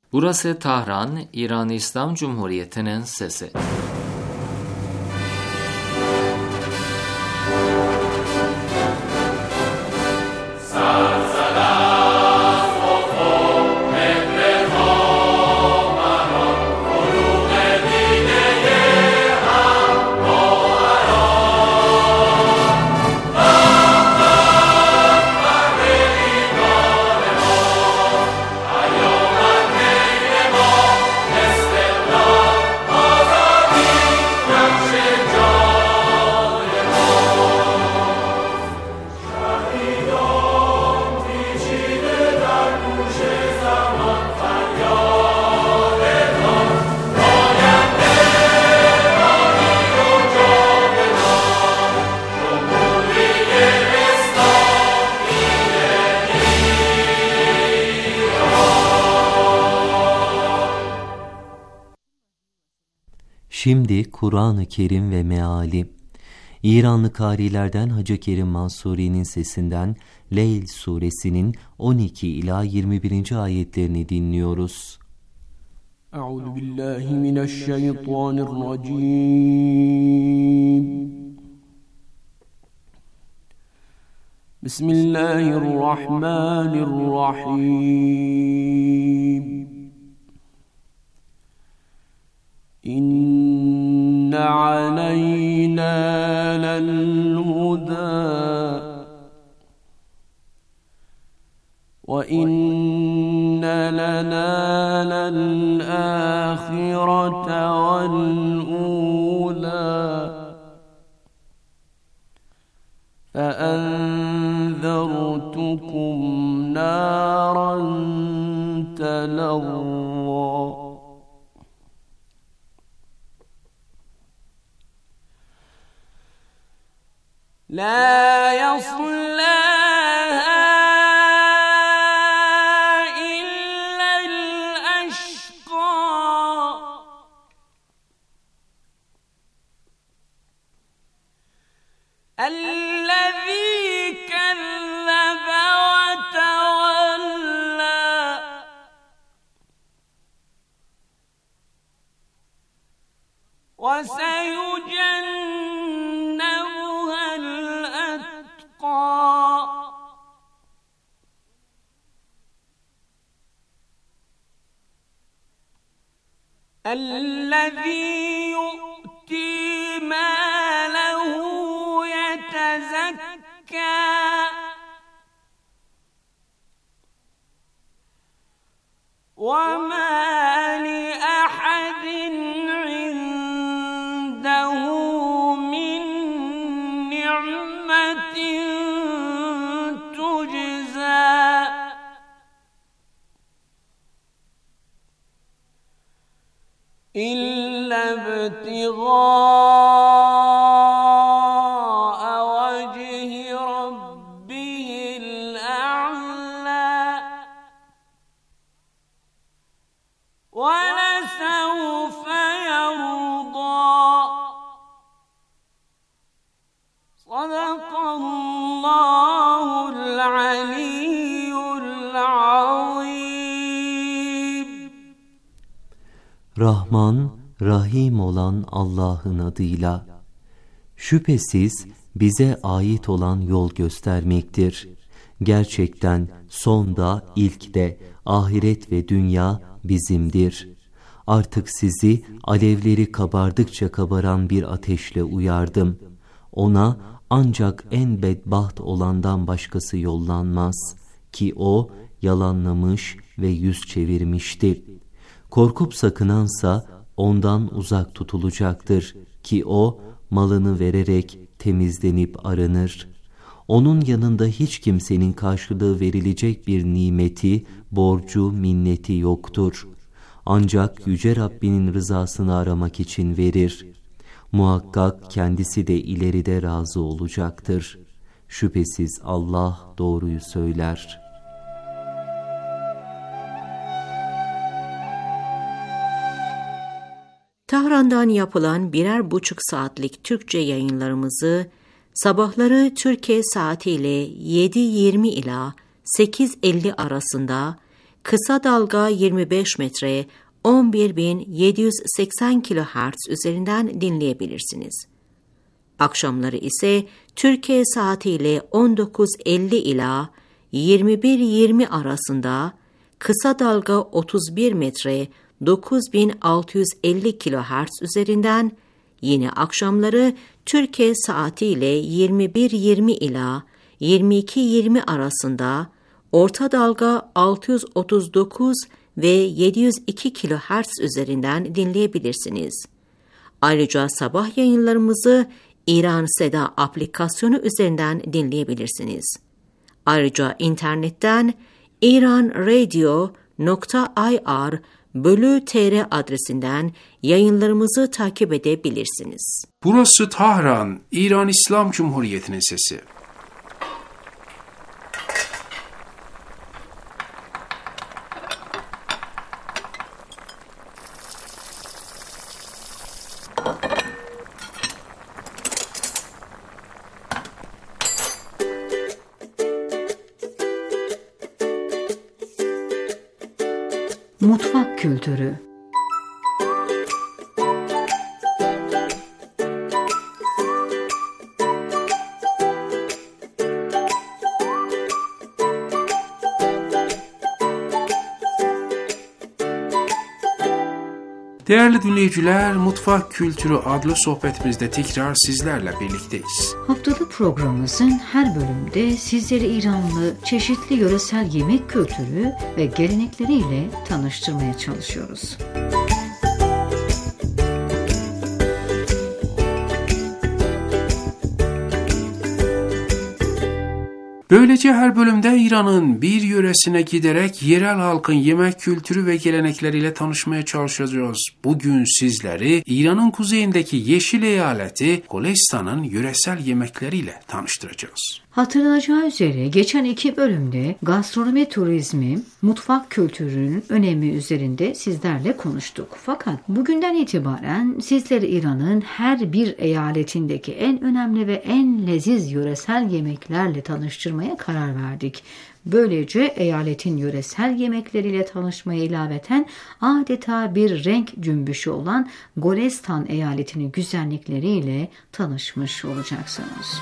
Burası Tahran, İran İslam Cumhuriyeti'nin sesi. Şimdi Kur'an-ı Kerim ve meali. İranlı karilerden Hacı Kerim Mansuri'nin sesinden Leyl suresinin 12 ila 21. ayetlerini dinliyoruz. Euzubillahimineşşeytanirracim. Bismillahirrahmanirrahim. İnne aleyna lel-huda ve inne lena lel-âhirete vel-ûlâ فَأَنذَرْتُكُمْ نَارًا تَلَظَّى لَا يَصْلَاهَا إِلَّا الْأَشْقَى الَّذِي كَذَّبَ وَتَوَلَّى وَسَيُجَنَّبُهَا الْأَتْقَى الَّذِي يُؤْتِي مَالَهُ يَتَزَكَّى وَمَا لِأَحَدٍ عِندَهُ مِن نِّعْمَةٍ تُجْزَى إِلَّا ابْتِغَاءَ وَجْهِ رَبِّهِ الْأَعْلَى وَلَسَوْفَ يَرْضَى صَدَقَ اللّٰهُ الْعَلِيُّ الْعَظِيمُ. Rahman, Rahim olan Allah'ın adıyla. Şüphesiz bize ait olan yol göstermektir. Gerçekten son da ilk de ahiret ve dünya bizimdir. Artık sizi alevleri kabardıkça kabaran bir ateşle uyardım. Ona ancak en bedbaht olandan başkası yollanmaz ki o yalanlamış ve yüz çevirmişti. Korkup sakınansa ondan uzak tutulacaktır ki o malını vererek temizlenip arınır. Onun yanında hiç kimsenin karşılığı verilecek bir nimeti, borcu, minneti yoktur. Ancak Yüce Rabbinin rızasını aramak için verir. Muhakkak kendisi de ileride razı olacaktır. Şüphesiz Allah doğruyu söyler. Tahran'dan yapılan 1,5 saatlik Türkçe yayınlarımızı sabahları Türkiye saatiyle 7:20 ila 8:50 arasında kısa dalga 25 metre 11.780 kHz üzerinden dinleyebilirsiniz. Akşamları ise Türkiye saatiyle 19.50 ila 21.20 arasında kısa dalga 31 metre 9650 kHz üzerinden, yine akşamları Türkiye saatiyle 21.20 ila 22.20 arasında orta dalga 639 ve 702 kHz üzerinden dinleyebilirsiniz. Ayrıca sabah yayınlarımızı İran Seda aplikasyonu üzerinden dinleyebilirsiniz. Ayrıca internetten iranradio.ir/tr adresinden yayınlarımızı takip edebilirsiniz. Burası Tahran, İran İslam Cumhuriyeti'nin sesi. Mutfak kültürü. Değerli dinleyiciler, Mutfak Kültürü adlı sohbetimizde tekrar sizlerle birlikteyiz. Haftalık programımızın her bölümde sizleri İranlı çeşitli yöresel yemek kültürü ve gelenekleriyle tanıştırmaya çalışıyoruz. Böylece her bölümde İran'ın bir yöresine giderek yerel halkın yemek kültürü ve gelenekleriyle tanışmaya çalışacağız. Bugün sizleri İran'ın kuzeyindeki Yeşil Eyaleti Golestan'ın yöresel yemekleriyle tanıştıracağız. Hatırlanacağı üzere geçen 2 bölümde gastronomi turizmi, mutfak kültürünün önemi üzerinde sizlerle konuştuk. Fakat bugünden itibaren sizleri İran'ın her bir eyaletindeki en önemli ve en leziz yöresel yemeklerle tanıştırmaya karar verdik. Böylece eyaletin yöresel yemekleriyle tanışmaya ilaveten adeta bir renk cümbüşü olan Golestan eyaletinin güzellikleriyle tanışmış olacaksınız.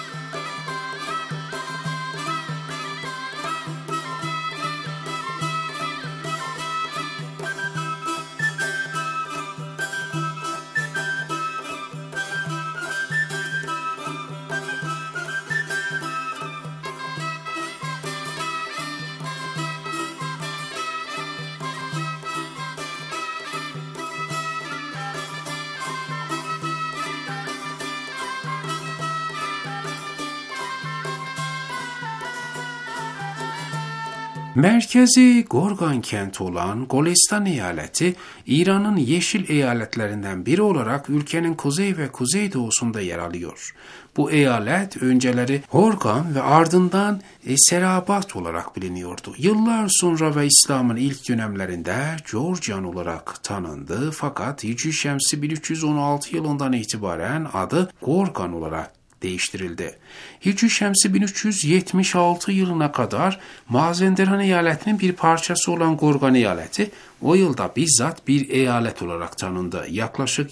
Merkezi Gorgan kenti olan Golestan eyaleti, İran'ın yeşil eyaletlerinden biri olarak ülkenin kuzey ve kuzeydoğusunda yer alıyor. Bu eyalet önceleri Gorgan ve ardından Serabat olarak biliniyordu. Yıllar sonra ve İslam'ın ilk dönemlerinde Georgian olarak tanındı, fakat Hicri Şemsi 1316 yılından itibaren adı Gorgan olarak değiştirildi. Hicri Şemsi 1376 yılına kadar Mazenderan eyaletinin bir parçası olan Gorgan eyaleti o yılda bizzat bir eyalet olarak tanındı. Yaklaşık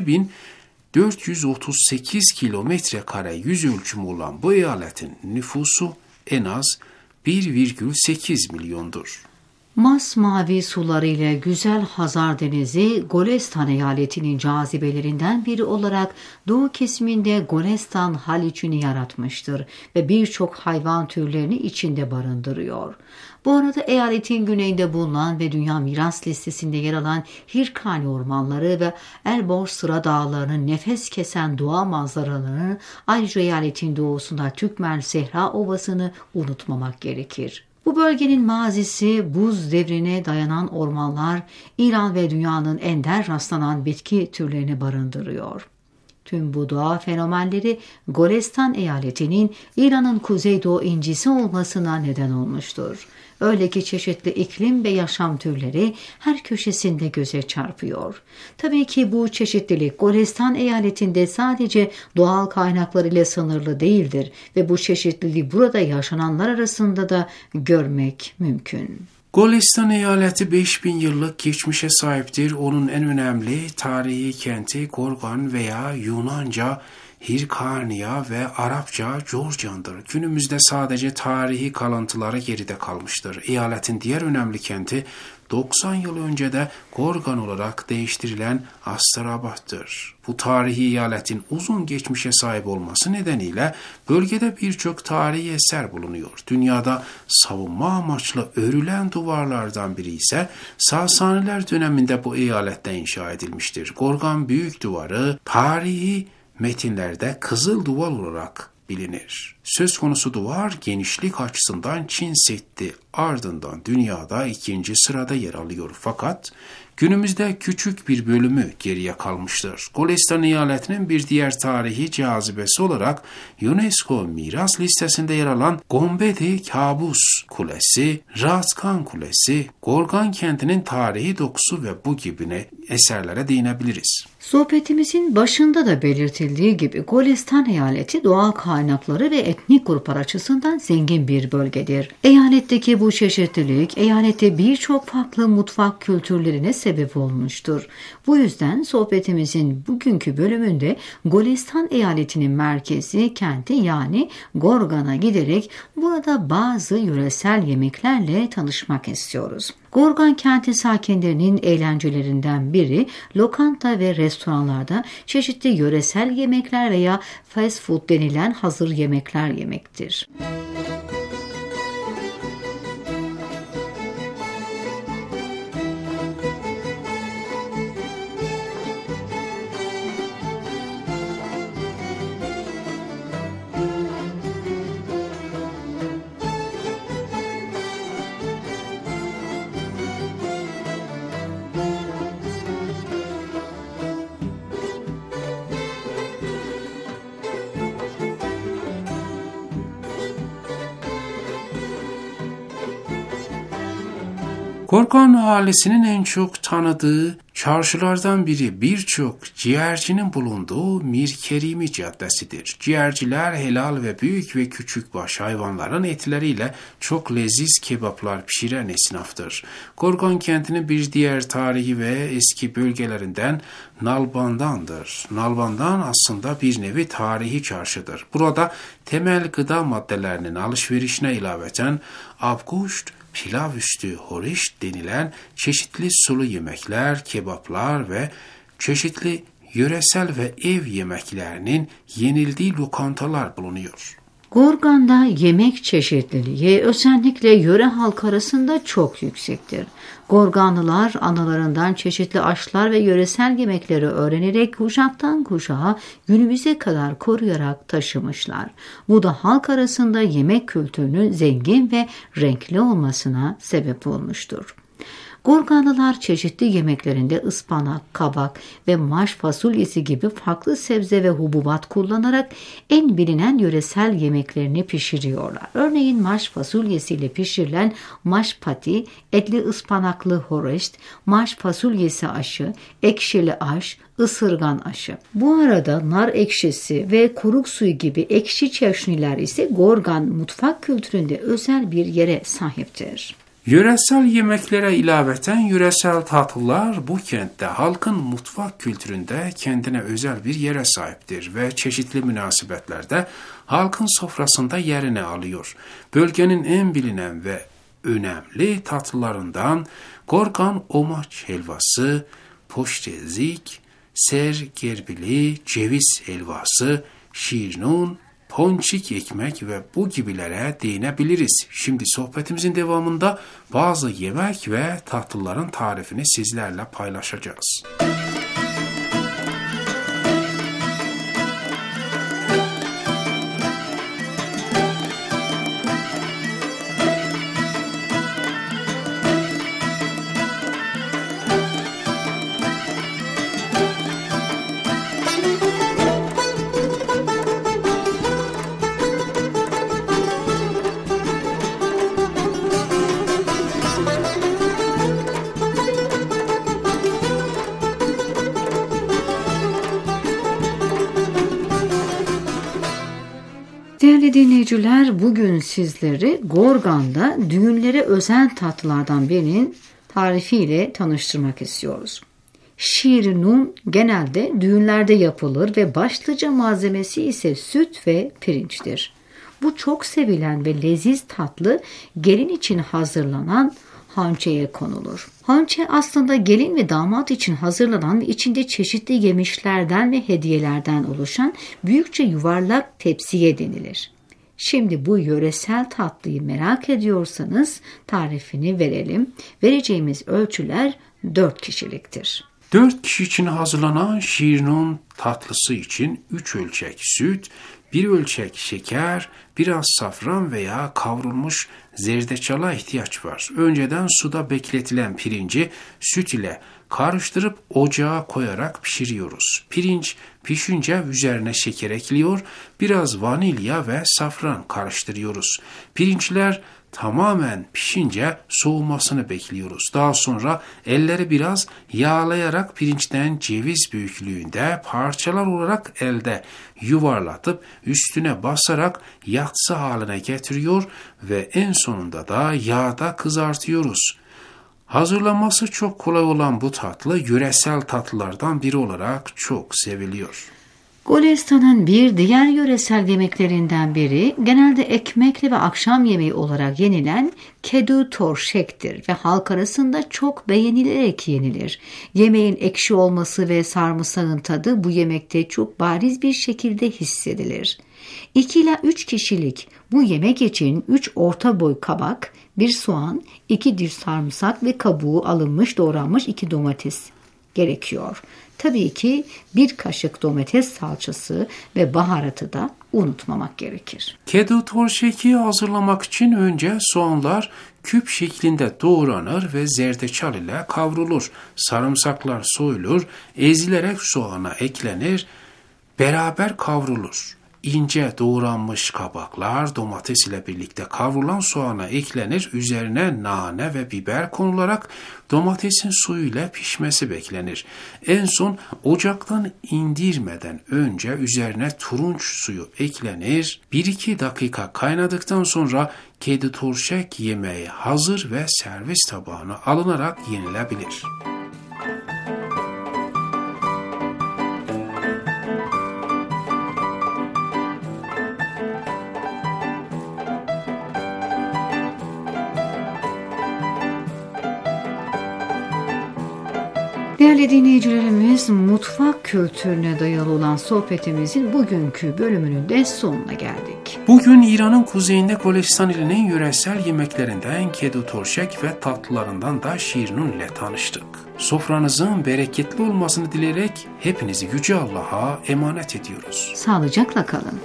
20.438 kilometre kare yüz ölçümü olan bu eyaletin nüfusu en az 1,8 milyondur. Masmavi sularıyla güzel Hazar Denizi, Golestan eyaletinin cazibelerinden biri olarak doğu kesiminde Golestan Haliç'ini yaratmıştır ve birçok hayvan türlerini içinde barındırıyor. Bu arada eyaletin güneyinde bulunan ve Dünya Miras Listesi'nde yer alan Hirkani ormanları ve Elborz Sıra Dağları'nın nefes kesen doğa manzaralarını, ayrıca eyaletin doğusunda Türkmen Sehra Ovası'nı unutmamak gerekir. Bu bölgenin mazisi buz devrine dayanan ormanlar, İran ve dünyanın ender rastlanan bitki türlerini barındırıyor. Tüm bu doğa fenomenleri Golestan eyaletinin İran'ın kuzeydoğu incisi olmasına neden olmuştur. Öyle ki çeşitli iklim ve yaşam türleri her köşesinde göze çarpıyor. Tabii ki bu çeşitlilik Golestan eyaletinde sadece doğal kaynaklar ile sınırlı değildir ve bu çeşitliliği burada yaşananlar arasında da görmek mümkün. Golestan eyaleti 5000 yıllık geçmişe sahiptir. Onun en önemli tarihi kenti Gorgan veya Yunanca Hirkania ve Arapça Jorjan'dır. Günümüzde sadece tarihi kalıntıları geride kalmıştır. Eyaletin diğer önemli kenti 90 yıl önce de Gorgan olarak değiştirilen Astrabat'tır. Bu tarihi eyaletin uzun geçmişe sahip olması nedeniyle bölgede birçok tarihi eser bulunuyor. Dünyada savunma amaçlı örülen duvarlardan biri ise Sasaniler döneminde bu eyalette inşa edilmiştir. Gorgan Büyük Duvarı tarihi metinlerde Kızıl Duvar olarak bilinir. Söz konusu duvar genişlik açısından Çin Seddi ardından dünyada 2. sırada yer alıyor. Fakat günümüzde küçük bir bölümü geriye kalmıştır. Golestan eyaletinin bir diğer tarihi cazibesi olarak UNESCO miras listesinde yer alan Gombedi Kabus Kulesi, Razkan Kulesi, Gorgan kentinin tarihi dokusu ve bu gibi eserlere değinebiliriz. Sohbetimizin başında da belirtildiği gibi Golestan eyaleti doğal kaynakları ve etnik gruplar açısından zengin bir bölgedir. Eyaletteki bu çeşitlilik eyalette birçok farklı mutfak kültürlerine sebep olmuştur. Bu yüzden sohbetimizin bugünkü bölümünde Golestan eyaletinin merkezi kenti yani Gorgan'a giderek burada bazı yöresel yemeklerle tanışmak istiyoruz. Gorgan kenti sakinlerinin eğlencelerinden biri lokanta ve restoranlarda çeşitli yöresel yemekler veya fast food denilen hazır yemekler yemektir. Gorgan ahalisinin en çok tanıdığı çarşılardan biri birçok ciğercinin bulunduğu Mir Kerimi Caddesi'dir. Ciğerciler helal ve büyük ve küçük baş hayvanların etleriyle çok leziz kebaplar pişiren esnaftır. Gorgan kentinin bir diğer tarihi ve eski bölgelerinden Nalbandan'dır. Nalbandan aslında bir nevi tarihi çarşıdır. Burada temel gıda maddelerinin alışverişine ilaveten abguşt, pilav üstü horiş denilen çeşitli sulu yemekler, kebaplar ve çeşitli yöresel ve ev yemeklerinin yenildiği lokantalar bulunuyor. Gorgan'da yemek çeşitliliği özellikle yöre halkı arasında çok yüksektir. Gorganlılar analarından çeşitli aşlar ve yöresel yemekleri öğrenerek kuşaktan kuşağa günümüze kadar koruyarak taşımışlar. Bu da halk arasında yemek kültürünün zengin ve renkli olmasına sebep olmuştur. Gorganlılar çeşitli yemeklerinde ıspanak, kabak ve maş fasulyesi gibi farklı sebze ve hububat kullanarak en bilinen yöresel yemeklerini pişiriyorlar. Örneğin maş fasulyesiyle pişirilen maş pati, etli ıspanaklı horeşt, maş fasulyesi aşı, ekşili aş, ısırgan aşı. Bu arada nar ekşisi ve kuruk suyu gibi ekşi çeşniler ise Gorgan mutfak kültüründe özel bir yere sahiptir. Yöresel yemeklere ilaveten yöresel tatlılar bu kentte halkın mutfak kültüründe kendine özel bir yere sahiptir ve çeşitli münasebetlerde halkın sofrasında yerini alıyor. Bölgenin en bilinen ve önemli tatlılarından Gorgan omaç helvası, poştezik, ser gerbili, ceviz helvası, şirnun, ponçik ekmek ve bu gibilere değinebiliriz. Şimdi sohbetimizin devamında bazı yemek ve tatlıların tarifini sizlerle paylaşacağız. Değerli dinleyiciler, bugün sizleri Gorgan'da düğünlere özel tatlılardan birinin tarifiyle tanıştırmak istiyoruz. Şirinun genelde düğünlerde yapılır ve başlıca malzemesi ise süt ve pirinçtir. Bu çok sevilen ve leziz tatlı gelin için hazırlanan hançeye konulur. Hançe aslında gelin ve damat için hazırlanan ve içinde çeşitli yemişlerden ve hediyelerden oluşan büyükçe yuvarlak tepsiye denilir. Şimdi bu yöresel tatlıyı merak ediyorsanız tarifini verelim. Vereceğimiz ölçüler 4 kişiliktir. 4 kişi için hazırlanan şirinun tatlısı için 3 ölçek süt, 1 ölçek şeker, biraz safran veya kavrulmuş zerdeçala ihtiyaç var. Önceden suda bekletilen pirinci süt ile karıştırıp ocağa koyarak pişiriyoruz. Pirinç pişince üzerine şeker ekliyor, biraz vanilya ve safran karıştırıyoruz. Pirinçler tamamen pişince soğumasını bekliyoruz. Daha sonra elleri biraz yağlayarak pirinçten ceviz büyüklüğünde parçalar olarak elde yuvarlatıp üstüne basarak yatsı haline getiriyor ve en sonunda da yağda kızartıyoruz. Hazırlanması çok kolay olan bu tatlı yöresel tatlılardan biri olarak çok seviliyor. Golestan'ın bir diğer yöresel yemeklerinden biri genelde ekmekli ve akşam yemeği olarak yenilen kedu torşektir ve halk arasında çok beğenilerek yenilir. Yemeğin ekşi olması ve sarımsağın tadı bu yemekte çok bariz bir şekilde hissedilir. 2 ila 3 kişilik bu yemek için 3 orta boy kabak, 1 soğan, 2 diş sarımsak ve kabuğu alınmış doğranmış 2 domates gerekiyor. Tabii ki 1 kaşık domates salçası ve baharatı da unutmamak gerekir. Kedu torşeki hazırlamak için önce soğanlar küp şeklinde doğranır ve zerdeçal ile kavrulur. Sarımsaklar soyulur, ezilerek soğana eklenir, beraber kavrulur. İnce doğranmış kabaklar domates ile birlikte kavrulan soğana eklenir, üzerine nane ve biber konularak domatesin suyuyla pişmesi beklenir. En son ocaktan indirmeden önce üzerine turunç suyu eklenir. 1-2 dakika kaynadıktan sonra kedu torşek yemeği hazır ve servis tabağına alınarak yenilebilir. Değerli dinleyicilerimiz, mutfak kültürüne dayalı olan sohbetimizin bugünkü bölümünün de sonuna geldik. Bugün İran'ın kuzeyinde Golestan ilinin yöresel yemeklerinden kedu torşek ve tatlılarından da şirinun ile tanıştık. Sofranızın bereketli olmasını dileyerek hepinizi Yüce Allah'a emanet ediyoruz. Sağlıcakla kalın.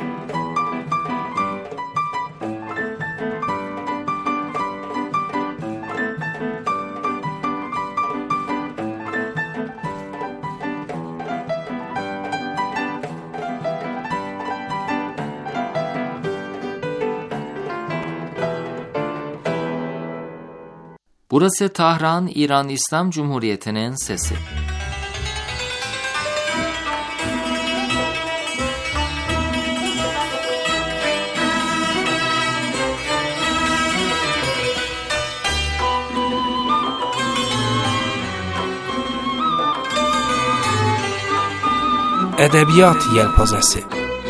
Burası Tahran, İran İslam Cumhuriyeti'nin sesi. Edebiyat Yelpazesi.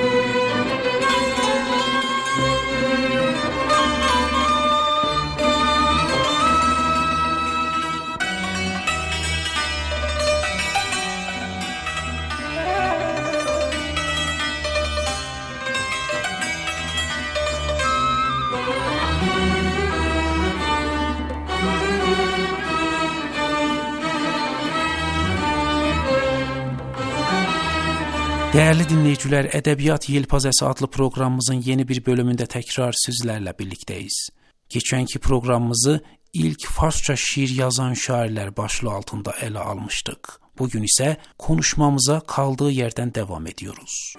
Değerli dinleyiciler, Edebiyat Yelpazesi adlı programımızın yeni bir bölümünde tekrar sizlerle birlikteyiz. Geçenki programımızı ilk Farsça şiir yazan şairler başlığı altında ele almıştık. Bugün ise konuşmamıza kaldığı yerden devam ediyoruz.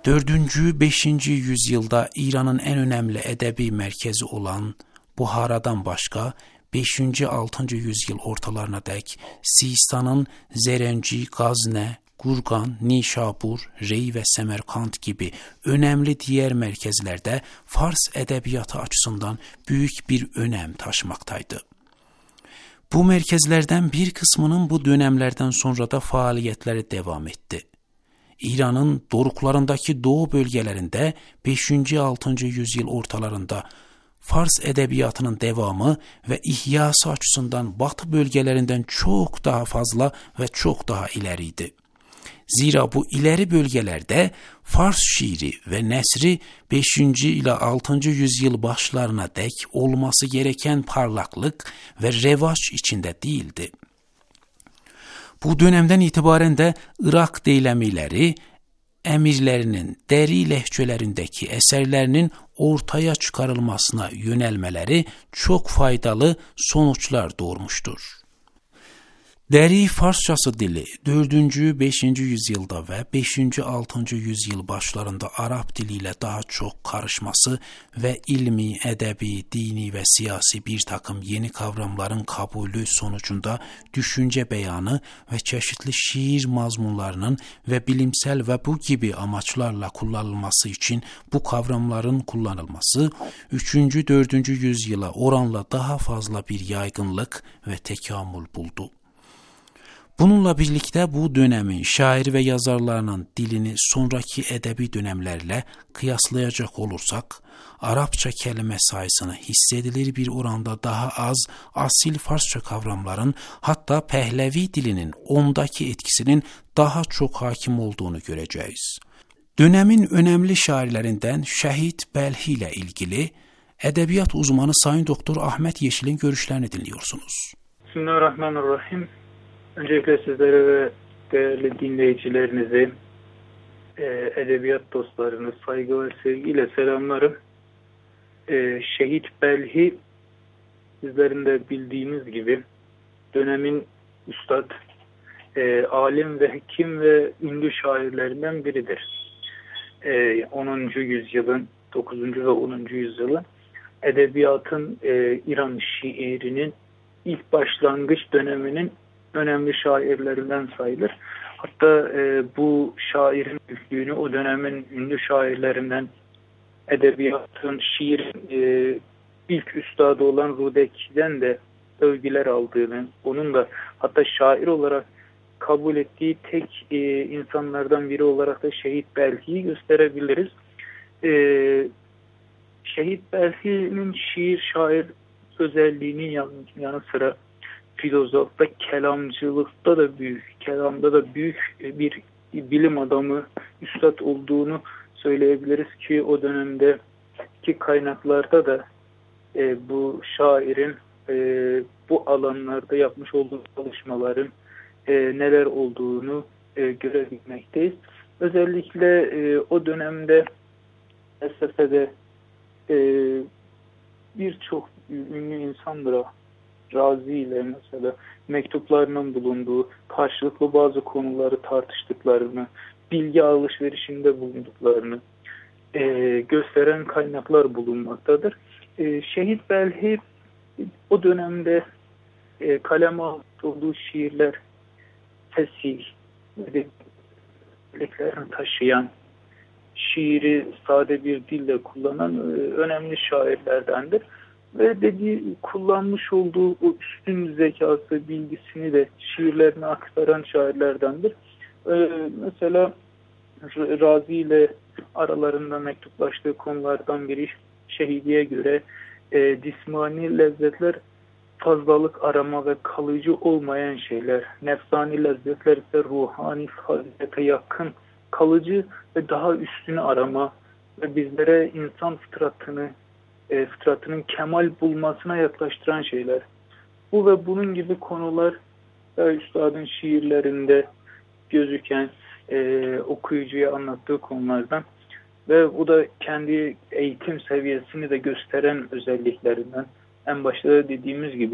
4. 5. yüzyılda İran'ın en önemli edebi merkezi olan Buhara'dan başka 5. 6. yüzyıl ortalarına dek Sistan'ın Zerenci, Gazne, Gurgan, Nişabur, Rey ve Semerkant gibi önemli diğer merkezlerde Fars edebiyatı açısından büyük bir önem taşımaktaydı. Bu merkezlerden bir kısmının bu dönemlerden sonra da faaliyetleri devam etti. İran'ın doruklarındaki doğu bölgelerinde 5. 6. yüzyıl ortalarında Fars edebiyatının devamı ve ihyası açısından batı bölgelerinden çok daha fazla ve çok daha ileriydi. Zira bu ileri bölgelerde Fars şiiri ve nesri 5. ile 6. yüzyıl başlarına dek olması gereken parlaklık ve revaç içinde değildi. Bu dönemden itibaren de Irak deylemileri, emirlerinin deri lehçelerindeki eserlerinin ortaya çıkarılmasına yönelmeleri çok faydalı sonuçlar doğurmuştur. Deri Farsçası dili 4. 5. yüzyılda ve 5. 6. yüzyıl başlarında Arap diliyle daha çok karışması ve ilmi, edebi, dini ve siyasi bir takım yeni kavramların kabulü sonucunda düşünce beyanı ve çeşitli şiir mazmunlarının ve bilimsel ve bu gibi amaçlarla kullanılması için bu kavramların kullanılması 3. 4. yüzyıla oranla daha fazla bir yaygınlık ve tekamül buldu. Bununla birlikte bu dönemin şair ve yazarlarının dilini sonraki edebi dönemlerle kıyaslayacak olursak, Arapça kelime sayısını hissedilir bir oranda daha az asil Farsça kavramların hatta Pehlevi dilinin ondaki etkisinin daha çok hakim olduğunu göreceğiz. Dönemin önemli şairlerinden Şehit Belhi ile ilgili edebiyat uzmanı Sayın Doktor Ahmet Yeşil'in görüşlerini dinliyorsunuz. Bismillahirrahmanirrahim. Öncelikle sizlere ve değerli dinleyicilerinizi, edebiyat dostlarını saygı ve sevgiyle selamlarım. Şehit Belhi, sizlerin de bildiğiniz gibi dönemin üstad, alim ve hekim ve ünlü şairlerinden biridir. 10. yüzyılın, 9. ve 10. yüzyılın edebiyatın, İran şiirinin ilk başlangıç döneminin önemli şairlerinden sayılır. Hatta bu şairin büyüklüğünü o dönemin ünlü şairlerinden edebiyatın, şiirin ilk üstadı olan Rudek'den de övgüler aldığını, onun da hatta şair olarak kabul ettiği tek insanlardan biri olarak da Şehit Belhi'yi gösterebiliriz. Şehit Belhi'nin şair özelliğinin yanı sıra filozofta, kelamcılıkta da büyük, kelamda da büyük bir bilim adamı, üstad olduğunu söyleyebiliriz ki o dönemdeki kaynaklarda da bu şairin bu alanlarda yapmış olduğu çalışmaların neler olduğunu görebilmekteyiz. Özellikle o dönemde felsefede birçok ünlü insanlara Razi ile mesela mektuplarının bulunduğu, karşılıklı bazı konuları tartıştıklarını, bilgi alışverişinde bulunduklarını gösteren kaynaklar bulunmaktadır. Şehit Belhi o dönemde kaleme olduğu şiirler fesih, özelliklerini taşıyan, şiiri sade bir dille kullanan önemli şairlerdendir. Ve kullanmış olduğu o üstün zekası, bilgisini de şiirlerine aktaran şairlerdendir. Mesela Razi ile aralarında mektuplaştığı konulardan biri Şehidi'ye göre cismani lezzetler fazlalık arama ve kalıcı olmayan şeyler. Nefsani lezzetler ise ruhani fazilete yakın, kalıcı ve daha üstünü arama ve bizlere insan fıtratının kemal bulmasına yaklaştıran şeyler. Bu ve bunun gibi konular üstadın şiirlerinde gözüken, okuyucuya anlattığı konulardan ve bu da kendi eğitim seviyesini de gösteren özelliklerinden. En başta da dediğimiz gibi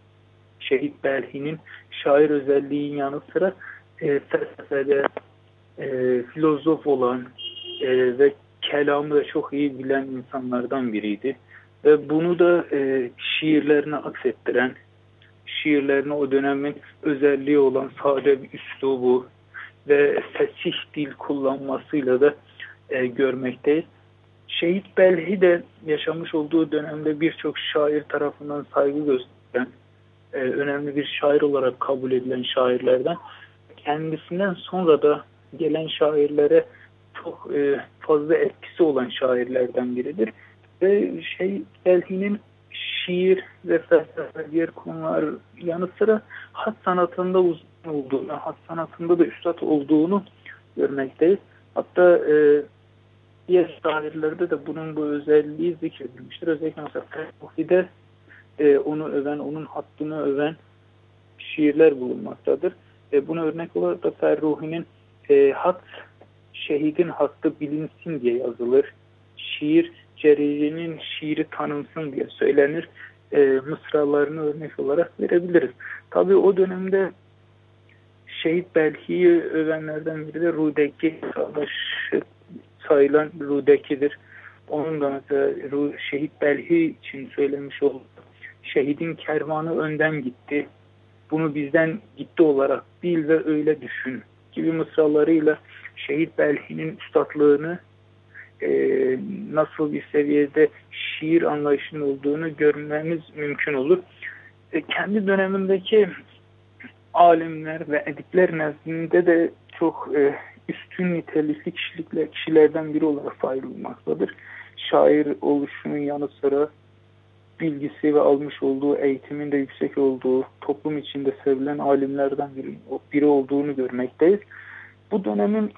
Şehit Belhi'nin şair özelliğinin yanı sıra felsefede, filozof olan ve kelamı da çok iyi bilen insanlardan biriydi. Ve bunu da şiirlerine aksettiren, şiirlerine o dönemin özelliği olan sade bir üslubu ve fesih dil kullanmasıyla da görmekteyiz. Şehit Belhi de yaşamış olduğu dönemde birçok şair tarafından saygı gösteren, önemli bir şair olarak kabul edilen şairlerden. Kendisinden sonra da gelen şairlere çok fazla etkisi olan şairlerden biridir. Ve Şehit Belhi'nin şiir ve felsefe diğer konular yanı sıra hat sanatında uzman olduğunu, hat sanatında da üstad olduğunu görmekteyiz. Hatta diğer şairlerde de bunun bu özelliği zikredilmiştir. Özellikle mesela Ferruhi'de onu öven, onun hattını öven şiirler bulunmaktadır. Buna örnek olarak da Ferruhi'nin hat, şehidin hattı bilinsin diye yazılır. Şiir, Ceriri'nin şiiri tanınsın diye söylenir. Mısralarını örnek olarak verebiliriz. Tabii o dönemde Şehit Belhi'yi övenlerden biri de Rudeki, savaşı sayılan Rudeki'dir. Onun da mesela Şehit Belhi için söylemiş olduğu şehidin kervanı önden gitti. Bunu bizden gitti olarak bil ve öyle düşün gibi mısralarıyla Şehit Belhi'nin üstadlığını nasıl bir seviyede şiir anlayışının olduğunu görmemiz mümkün olur. Kendi dönemindeki alimler ve edipler nezdinde de çok üstün nitelikli kişilerden biri olarak sayılmaktadır. Şair oluşunun yanı sıra bilgisi ve almış olduğu eğitimin de yüksek olduğu, toplum içinde sevilen alimlerden biri olduğunu görmekteyiz. Bu dönemin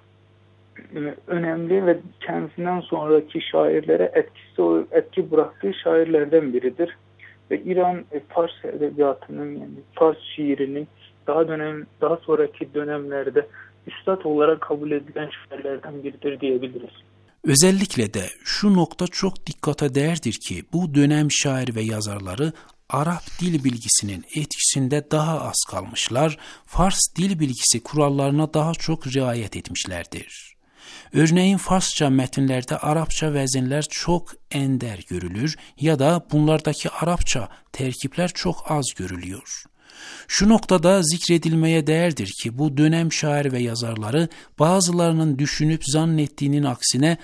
önemli ve kendisinden sonraki şairlere etki bıraktığı şairlerden biridir. Ve İran Fars edebiyatının, yani Fars şiirinin daha sonraki dönemlerde üstad olarak kabul edilen şairlerden biridir diyebiliriz. Özellikle de şu nokta çok dikkate değerdir ki bu dönem şair ve yazarları Arap dil bilgisinin etkisinde daha az kalmışlar, Fars dil bilgisi kurallarına daha çok riayet etmişlerdir. Örneğin Farsça metinlerde Arapça vezinler çok ender görülür ya da bunlardaki Arapça terkipler çok az görülüyor. Şu noktada zikredilmeye değerdir ki bu dönem şair ve yazarları bazılarının düşünüp zannettiğinin aksine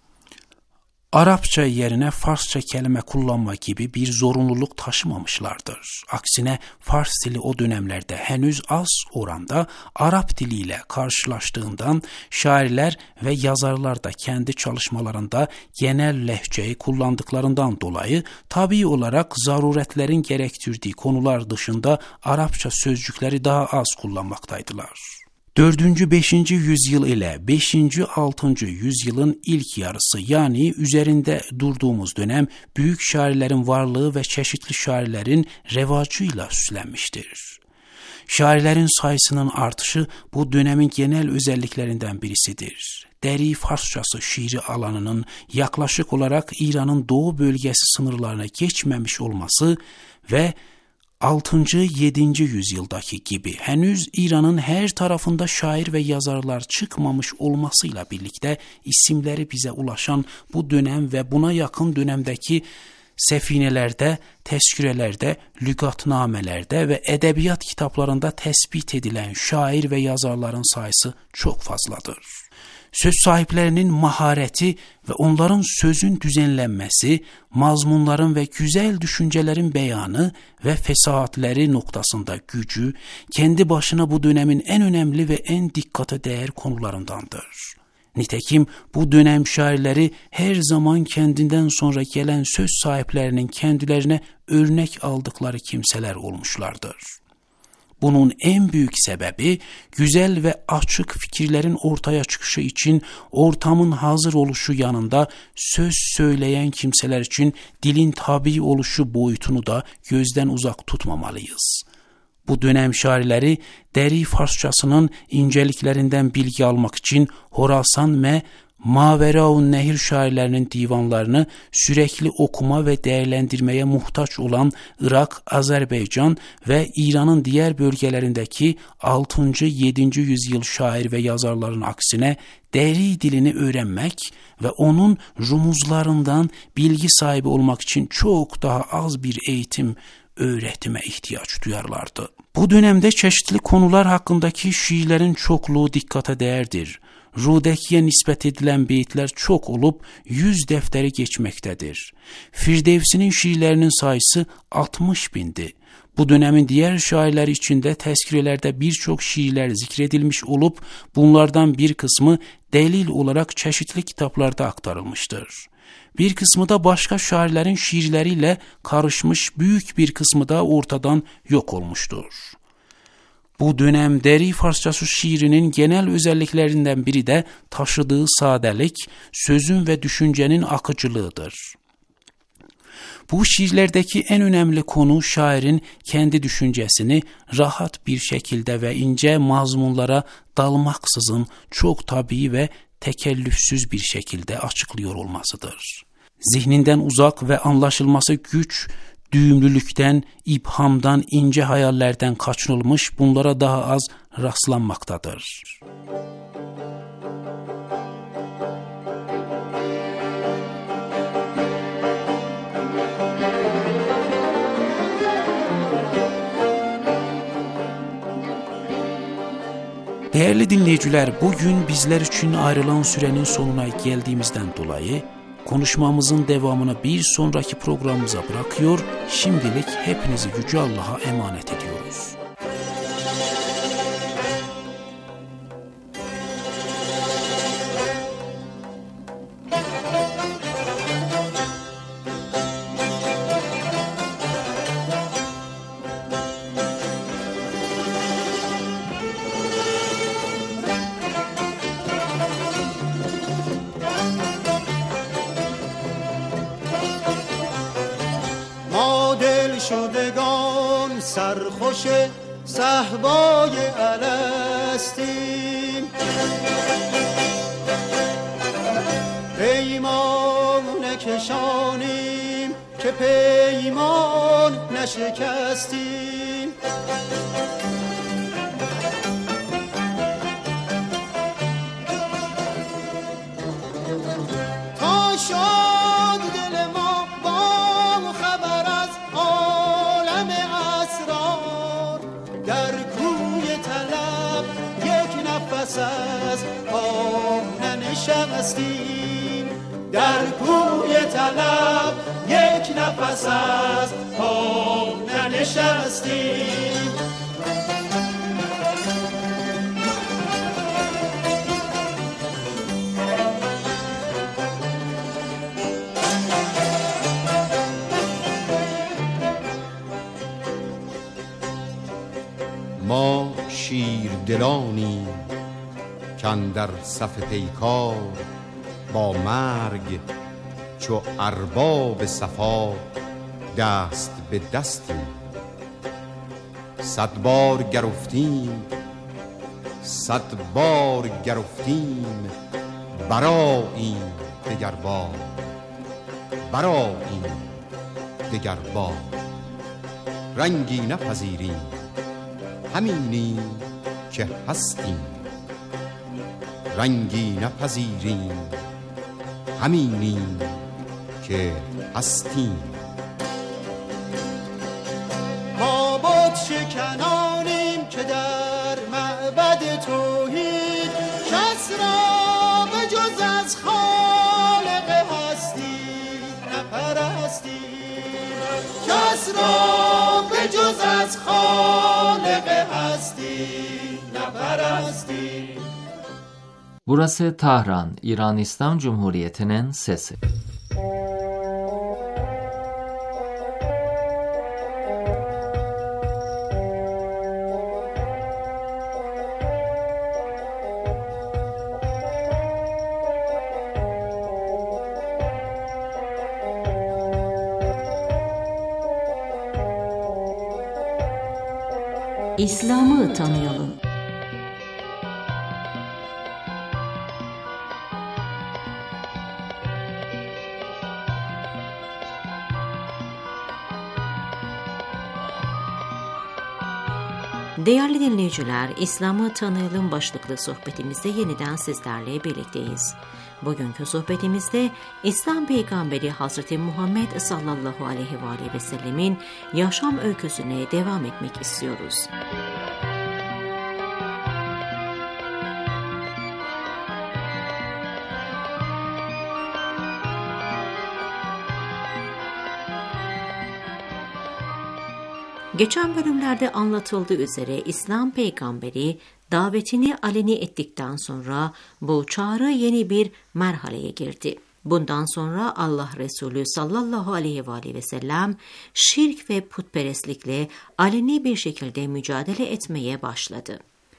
Arapça yerine Farsça kelime kullanma gibi bir zorunluluk taşımamışlardır. Aksine Fars dili o dönemlerde henüz az oranda Arap diliyle karşılaştığından şairler ve yazarlar da kendi çalışmalarında genel lehçeyi kullandıklarından dolayı tabii olarak zaruretlerin gerektirdiği konular dışında Arapça sözcükleri daha az kullanmaktaydılar. 4. 5. yüzyıl ile 5. 6. yüzyılın ilk yarısı yani üzerinde durduğumuz dönem büyük şairlerin varlığı ve çeşitli şairlerin revacıyla süslenmiştir. Şairlerin sayısının artışı bu dönemin genel özelliklerinden birisidir. Deri Farsçası şiiri alanının yaklaşık olarak İran'ın doğu bölgesi sınırlarına geçmemiş olması ve 6. 7. yüzyıldaki gibi henüz İran'ın her tarafında şair ve yazarlar çıkmamış olmasıyla birlikte isimleri bize ulaşan bu dönem ve buna yakın dönemdeki sefinelerde, tezkirelerde, lügatnamelerde ve edebiyat kitaplarında tespit edilen şair ve yazarların sayısı çok fazladır. Söz sahiplerinin mahareti ve onların sözün düzenlenmesi, mazmunların ve güzel düşüncelerin beyanı ve fesahatleri noktasında gücü, kendi başına bu dönemin en önemli ve en dikkate değer konularındandır. Nitekim bu dönem şairleri her zaman kendinden sonra gelen söz sahiplerinin kendilerine örnek aldıkları kimseler olmuşlardır. Bunun en büyük sebebi güzel ve açık fikirlerin ortaya çıkışı için ortamın hazır oluşu yanında söz söyleyen kimseler için dilin tabii oluşu boyutunu da gözden uzak tutmamalıyız. Bu dönem şairleri Deri Farsçasının inceliklerinden bilgi almak için Horasan ve Maveraun Nehir şairlərinin divanlarını sürekli okuma ve değerlendirmeye muhtaç olan Irak, Azerbaycan ve İran'ın diğer bölgelerindeki 6. 7. yüzyıl şair ve yazarların aksine deri dilini öğrenmek ve onun rumuzlarından bilgi sahibi olmak için çok daha az bir eğitim, öğretime ihtiyaç duyarlardı. Bu dönemde çeşitli konular hakkındaki şiirlerin çokluğu dikkate değerdir. Rudeki'ye nispet edilen beyitler çok olup 100 defteri geçmektedir. Firdevsi'nin şiirlerinin sayısı 60 bindi. Bu dönemin diğer şairleri içinde tezkirelerde birçok şiirler zikredilmiş olup bunlardan bir kısmı delil olarak çeşitli kitaplarda aktarılmıştır. Bir kısmı da başka şairlerin şiirleriyle karışmış, büyük bir kısmı da ortadan yok olmuştur. Bu dönem deri Farsçası şiirinin genel özelliklerinden biri de taşıdığı sadelik, sözün ve düşüncenin akıcılığıdır. Bu şiirlerdeki en önemli konu şairin kendi düşüncesini rahat bir şekilde ve ince mazmunlara dalmaksızın çok tabii ve tekellüfsüz bir şekilde açıklıyor olmasıdır. Zihninden uzak ve anlaşılması güç, düğümlülükten, ibhamdan, ince hayallerden kaçınılmış, bunlara daha az rastlanmaktadır. Değerli dinleyiciler, bugün bizler için ayrılan sürenin sonuna geldiğimizden dolayı konuşmamızın devamını bir sonraki programımıza bırakıyor, şimdilik hepinizi Yüce Allah'a emanet ediyoruz. شدگان سرخوش صحبای الستیم، پیمان کشانیم که پیمان نشکستیم. تا شد دل ما با خبر از عالم اسرار، در کوی طلب یک نفس از آب ننشستیم، در کوی طلب یک نفس از آب ننشستیم. ما شیر دلانیم کاندر صف پیکار، با مرگ چو ارباب صفا دست به دستیم. 100 بار گرفتیم، 100 بار گرفتیم، برآییم دگر بار، برآییم دگر بار. رنگی نپذیریم، همینی که هستیم، رنگی نپذیریم، همینی که هستیم. ما بت شکنانیم که در معبد توحید کس را به جز از خالق هستی نپرستیم، کس را به جز از خالق هستی نپرستیم. Burası Tahran, İran İslam Cumhuriyeti'nin sesi. İslam'ı tanıyalım. Değerli dinleyiciler, İslam'ı tanıyalım başlıklı sohbetimizde yeniden sizlerle birlikteyiz. Bugünkü sohbetimizde İslam Peygamberi Hazreti Muhammed sallallahu aleyhi ve sellemin yaşam öyküsüne devam etmek istiyoruz. Geçen bölümlerde anlatıldığı üzere İslam Peygamberi davetini aleni ettikten sonra bu çağrı yeni bir merhaleye girdi. Bundan sonra Allah Resulü sallallahu aleyhi ve sellem şirk ve putperestlikle aleni bir şekilde mücadele etmeye başladı.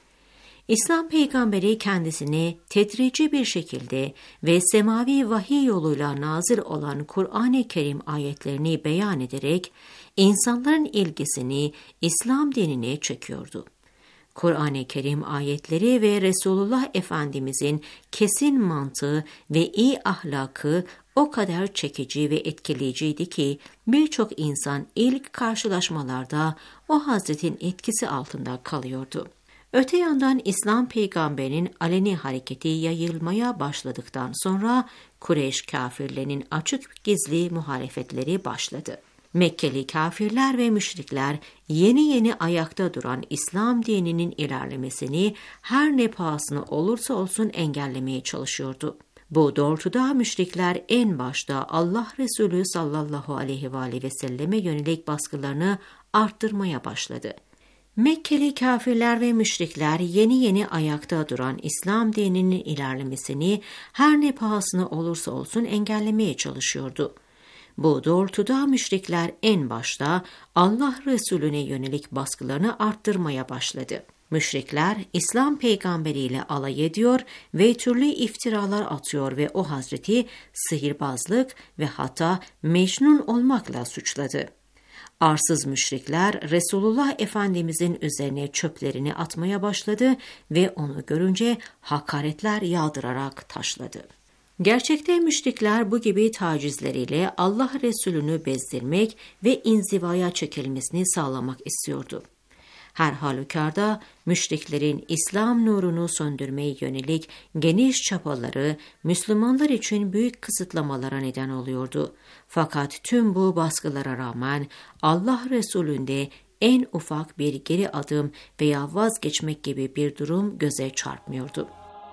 İslam Peygamberi kendisini tedrici bir şekilde ve semavi vahiy yoluyla nazil olan Kur'an-ı Kerim ayetlerini beyan ederek insanların ilgisini İslam dinine çekiyordu. Kur'an-ı Kerim ayetleri ve Resulullah Efendimizin kesin mantığı ve iyi ahlakı o kadar çekici ve etkileyiciydi ki birçok insan ilk karşılaşmalarda o Hazretin etkisi altında kalıyordu. Öte yandan İslam Peygamberinin aleni hareketi yayılmaya başladıktan sonra Kureyş kafirlerinin açık gizli muhalefetleri başladı. Mekkeli kafirler ve müşrikler yeni ayakta duran İslam dininin ilerlemesini her ne pahasına olursa olsun engellemeye çalışıyordu. Bu doğrultuda müşrikler en başta Allah Resulü sallallahu aleyhi ve selleme yönelik baskılarını arttırmaya başladı. Mekkeli kafirler ve müşrikler yeni ayakta duran İslam dininin ilerlemesini her ne pahasına olursa olsun engellemeye çalışıyordu. Bu doğrultuda müşrikler en başta Allah Resulüne yönelik baskılarını arttırmaya başladı. Müşrikler İslam peygamberiyle alay ediyor ve türlü iftiralar atıyor ve o Hazreti sihirbazlık ve hatta mecnun olmakla suçladı. Arsız müşrikler Resulullah Efendimizin üzerine çöplerini atmaya başladı ve onu görünce hakaretler yağdırarak taşladı. Gerçekte müşrikler bu gibi tacizleriyle Allah Resulü'nü bezdirmek ve inzivaya çekilmesini sağlamak istiyordu. Her halükarda müşriklerin İslam nurunu söndürmeye yönelik geniş çabaları Müslümanlar için büyük kısıtlamalara neden oluyordu. Fakat tüm bu baskılara rağmen Allah Resulü'nde en ufak bir geri adım veya vazgeçmek gibi bir durum göze çarpmıyordu.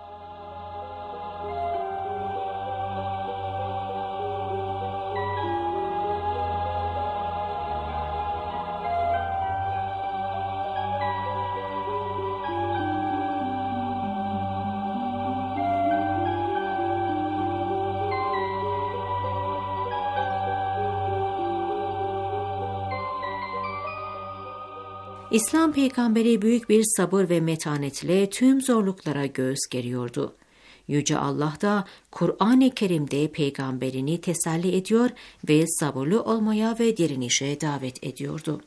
İslam peygamberi büyük bir sabır ve metanetle tüm zorluklara göğüs geriyordu. Yüce Allah da Kur'an-ı Kerim'de peygamberini teselli ediyor ve sabırlı olmaya ve direnişe davet ediyordu.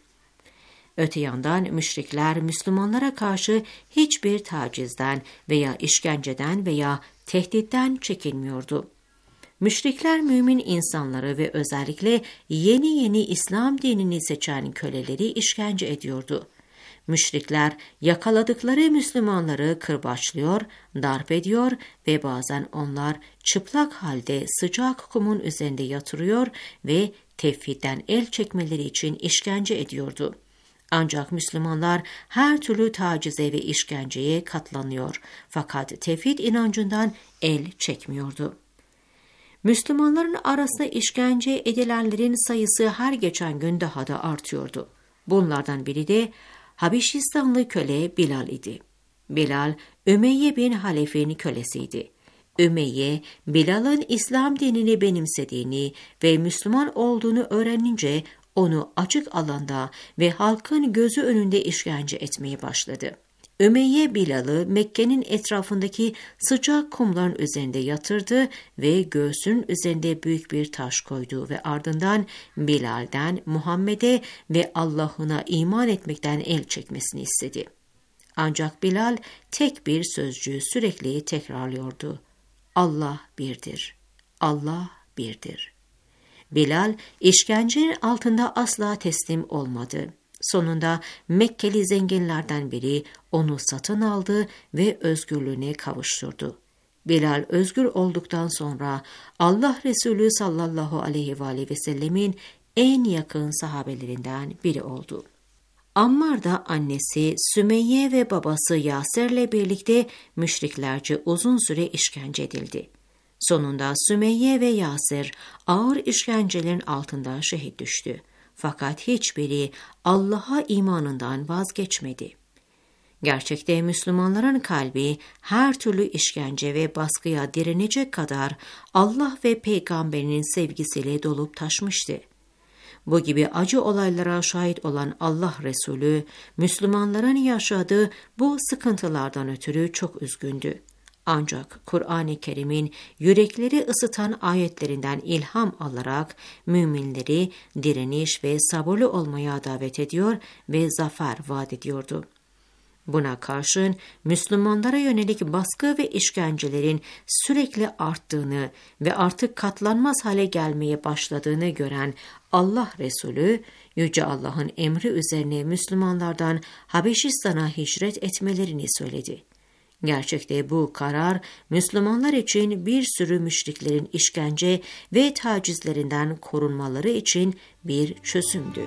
Öte yandan müşrikler Müslümanlara karşı hiçbir tacizden veya işkenceden veya tehditten çekinmiyordu. Müşrikler mümin insanları ve özellikle yeni İslam dinini seçen köleleri işkence ediyordu. Müşrikler yakaladıkları Müslümanları kırbaçlıyor, darp ediyor ve bazen onlar çıplak halde sıcak kumun üzerinde yatırıyor ve tevhidden el çekmeleri için işkence ediyordu. Ancak Müslümanlar her türlü tacize ve işkenceye katlanıyor fakat tevhid inancından el çekmiyordu. Müslümanların arasında işkence edilenlerin sayısı her geçen gün daha da artıyordu. Bunlardan biri de Habeşistanlı köle Bilal idi. Bilal, Ümeyye bin Halef'in kölesiydi. Ümeyye, Bilal'ın İslam dinini benimsediğini ve Müslüman olduğunu öğrenince onu açık alanda ve halkın gözü önünde işkence etmeye başladı. Ümeyye Bilal'ı Mekke'nin etrafındaki sıcak kumların üzerinde yatırdı ve göğsünün üzerinde büyük bir taş koydu ve ardından Bilal'den Muhammed'e ve Allah'ına iman etmekten el çekmesini istedi. Ancak Bilal tek bir sözcüğü sürekli tekrarlıyordu. Allah birdir. Allah birdir. Bilal işkencenin altında asla teslim olmadı. Sonunda Mekkeli zenginlerden biri onu satın aldı ve özgürlüğüne kavuşturdu. Bilal özgür olduktan sonra Allah Resulü sallallahu aleyhi ve sellemin en yakın sahabelerinden biri oldu. Ammar da annesi Sümeyye ve babası Yasir'le birlikte müşriklerce uzun süre işkence edildi. Sonunda Sümeyye ve Yasir ağır işkencelerin altında şehit düştü. Fakat hiçbiri Allah'a imanından vazgeçmedi. Gerçekte Müslümanların kalbi her türlü işkence ve baskıya direnecek kadar Allah ve peygamberinin sevgisiyle dolup taşmıştı. Bu gibi acı olaylara şahit olan Allah Resulü, Müslümanların yaşadığı bu sıkıntılardan ötürü çok üzgündü. Ancak Kur'an-ı Kerim'in yürekleri ısıtan ayetlerinden ilham alarak müminleri direniş ve sabırlı olmaya davet ediyor ve zafer vaat ediyordu. Buna karşın Müslümanlara yönelik baskı ve işkencelerin sürekli arttığını ve artık katlanmaz hale gelmeye başladığını gören Allah Resulü, Yüce Allah'ın emri üzerine Müslümanlardan Habeşistan'a hicret etmelerini söyledi. Gerçekte bu karar, Müslümanlar için bir sürü müşriklerin işkence ve tacizlerinden korunmaları için bir çözümdü.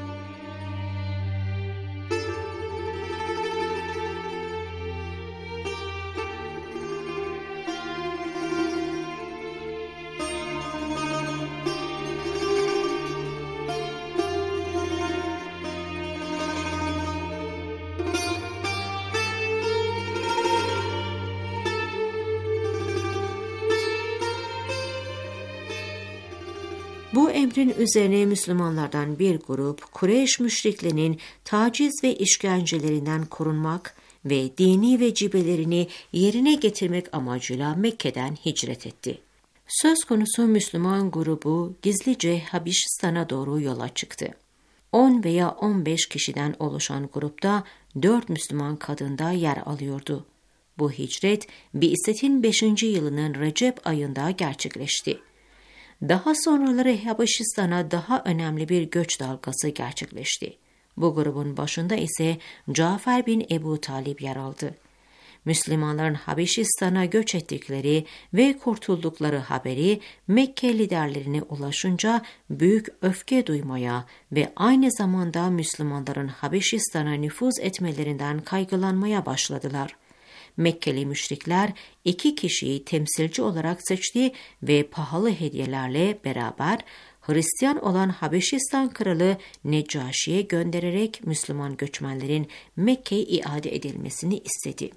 Bu emrin üzerine Müslümanlardan bir grup Kureyş müşriklerinin taciz ve işkencelerinden korunmak ve dini vecibelerini yerine getirmek amacıyla Mekke'den hicret etti. Söz konusu Müslüman grubu gizlice Habeşistan'a doğru yola çıktı. 10 veya 15 kişiden oluşan grupta 4 Müslüman kadın da yer alıyordu. Bu hicret Bi'set'in 5. yılının Recep ayında gerçekleşti. Daha sonraları Habeşistan'a daha önemli bir göç dalgası gerçekleşti. Bu grubun başında ise Cafer bin Ebu Talib yer aldı. Müslümanların Habeşistan'a göç ettikleri ve kurtuldukları haberi Mekke liderlerine ulaşınca büyük öfke duymaya ve aynı zamanda Müslümanların Habeşistan'a nüfuz etmelerinden kaygılanmaya başladılar. Mekkeli müşrikler 2 kişiyi temsilci olarak seçti ve pahalı hediyelerle beraber Hristiyan olan Habeşistan kralı Neccaşi'ye göndererek Müslüman göçmenlerin Mekke'ye iade edilmesini istedi.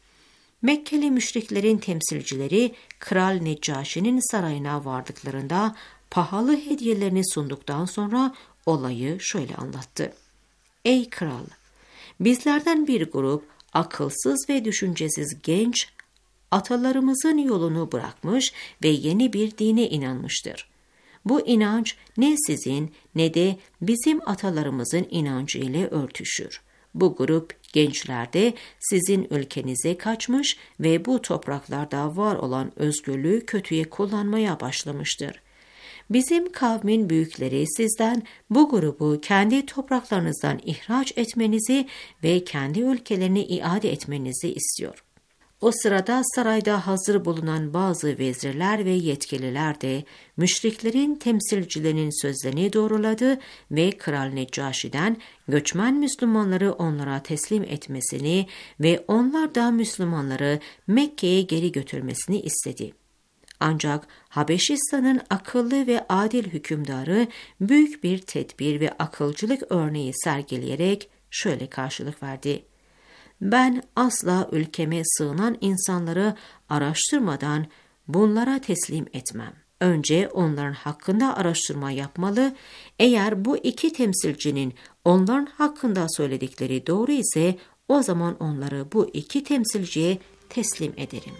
Mekkeli müşriklerin temsilcileri Kral Neccaşi'nin sarayına vardıklarında pahalı hediyelerini sunduktan sonra olayı şöyle anlattı. Ey kral! Bizlerden bir grup akılsız ve düşüncesiz genç, atalarımızın yolunu bırakmış ve yeni bir dine inanmıştır. Bu inanç ne sizin ne de bizim atalarımızın inancı ile örtüşür. Bu grup gençler de sizin ülkenize kaçmış ve bu topraklarda var olan özgürlüğü kötüye kullanmaya başlamıştır. Bizim kavmin büyükleri sizden bu grubu kendi topraklarınızdan ihraç etmenizi ve kendi ülkelerine iade etmenizi istiyor. O sırada sarayda hazır bulunan bazı vezirler ve yetkililer de müşriklerin temsilcilerinin sözlerini doğruladı ve Kral Neccaşi'den göçmen Müslümanları onlara teslim etmesini ve onlar da Müslümanları Mekke'ye geri götürmesini istedi. Ancak Habeşistan'ın akıllı ve adil hükümdarı büyük bir tedbir ve akılcılık örneği sergileyerek şöyle karşılık verdi. Ben asla ülkeme sığınan insanları araştırmadan bunlara teslim etmem. Önce onların hakkında araştırma yapmalı. Eğer bu 2 temsilcinin onların hakkında söyledikleri doğru ise o zaman onları bu 2 temsilciye teslim ederim.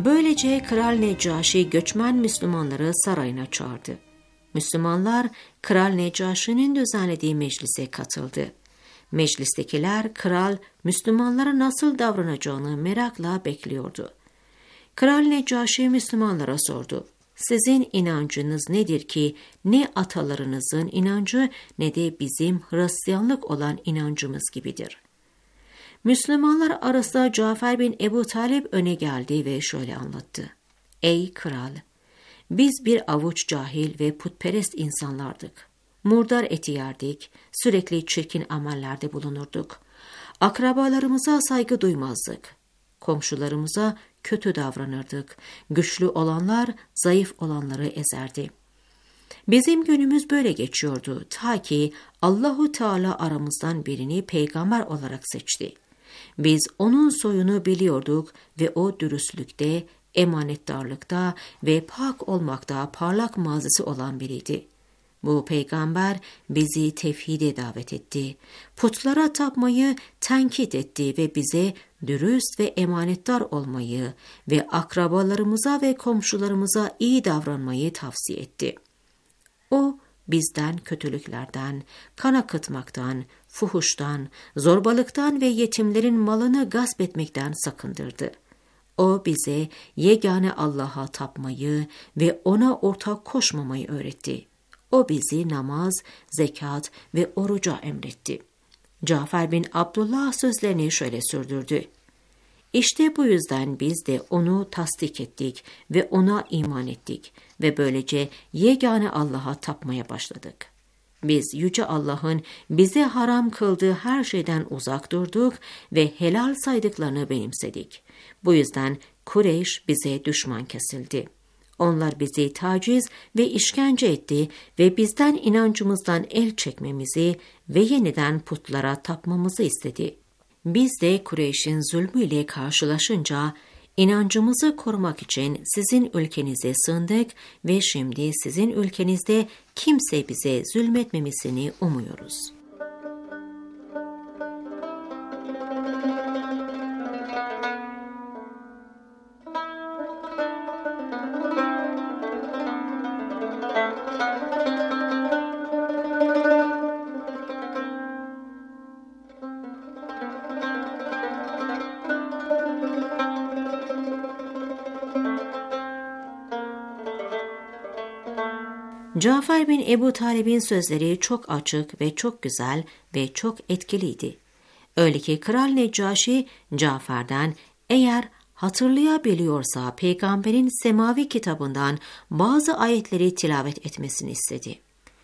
Böylece Kral Necaşi göçmen Müslümanları sarayına çağırdı. Müslümanlar Kral Necaşi'nin düzenlediği meclise katıldı. Meclistekiler kral Müslümanlara nasıl davranacağını merakla bekliyordu. Kral Necaşi Müslümanlara sordu. Sizin inancınız nedir ki ne atalarınızın inancı ne de bizim Hristiyanlık olan inancımız gibidir? Müslümanlar arasında Cafer bin Ebu Talib öne geldi ve şöyle anlattı. Ey kral! Biz bir avuç cahil ve putperest insanlardık. Murdar eti yerdik, sürekli çirkin amellerde bulunurduk. Akrabalarımıza saygı duymazdık. Komşularımıza kötü davranırdık. Güçlü olanlar zayıf olanları ezerdi. Bizim günümüz böyle geçiyordu ta ki Allahu Teala aramızdan birini peygamber olarak seçti. Biz onun soyunu biliyorduk ve o dürüstlükte, emanetdarlıkta ve pak olmakta parlak mazisi olan biriydi. Bu peygamber bizi tevhide davet etti. Putlara tapmayı tenkit etti ve bize dürüst ve emanetdar olmayı ve akrabalarımıza ve komşularımıza iyi davranmayı tavsiye etti. O bizden kötülüklerden, kan akıtmaktan, fuhuştan, zorbalıktan ve yetimlerin malını gasp etmekten sakındırdı. O bize yegane Allah'a tapmayı ve ona ortak koşmamayı öğretti. O bizi namaz, zekat ve oruca emretti. Cafer bin Abdullah sözlerini şöyle sürdürdü. İşte bu yüzden biz de onu tasdik ettik ve ona iman ettik ve böylece yegane Allah'a tapmaya başladık. Biz Yüce Allah'ın bize haram kıldığı her şeyden uzak durduk ve helal saydıklarını benimsedik. Bu yüzden Kureyş bize düşman kesildi. Onlar bizi taciz ve işkence etti ve bizden inancımızdan el çekmemizi ve yeniden putlara tapmamızı istedi. Biz de Kureyş'in zulmüyle karşılaşınca inancımızı korumak için sizin ülkenize sığındık ve şimdi sizin ülkenizde kimse bize zulmetmemesini umuyoruz. Cafer bin Ebu Talib'in sözleri çok açık ve çok güzel ve çok etkiliydi. Öyle ki Kral Necaşi Cafer'den eğer hatırlayabiliyorsa peygamberin semavi kitabından bazı ayetleri tilavet etmesini istedi.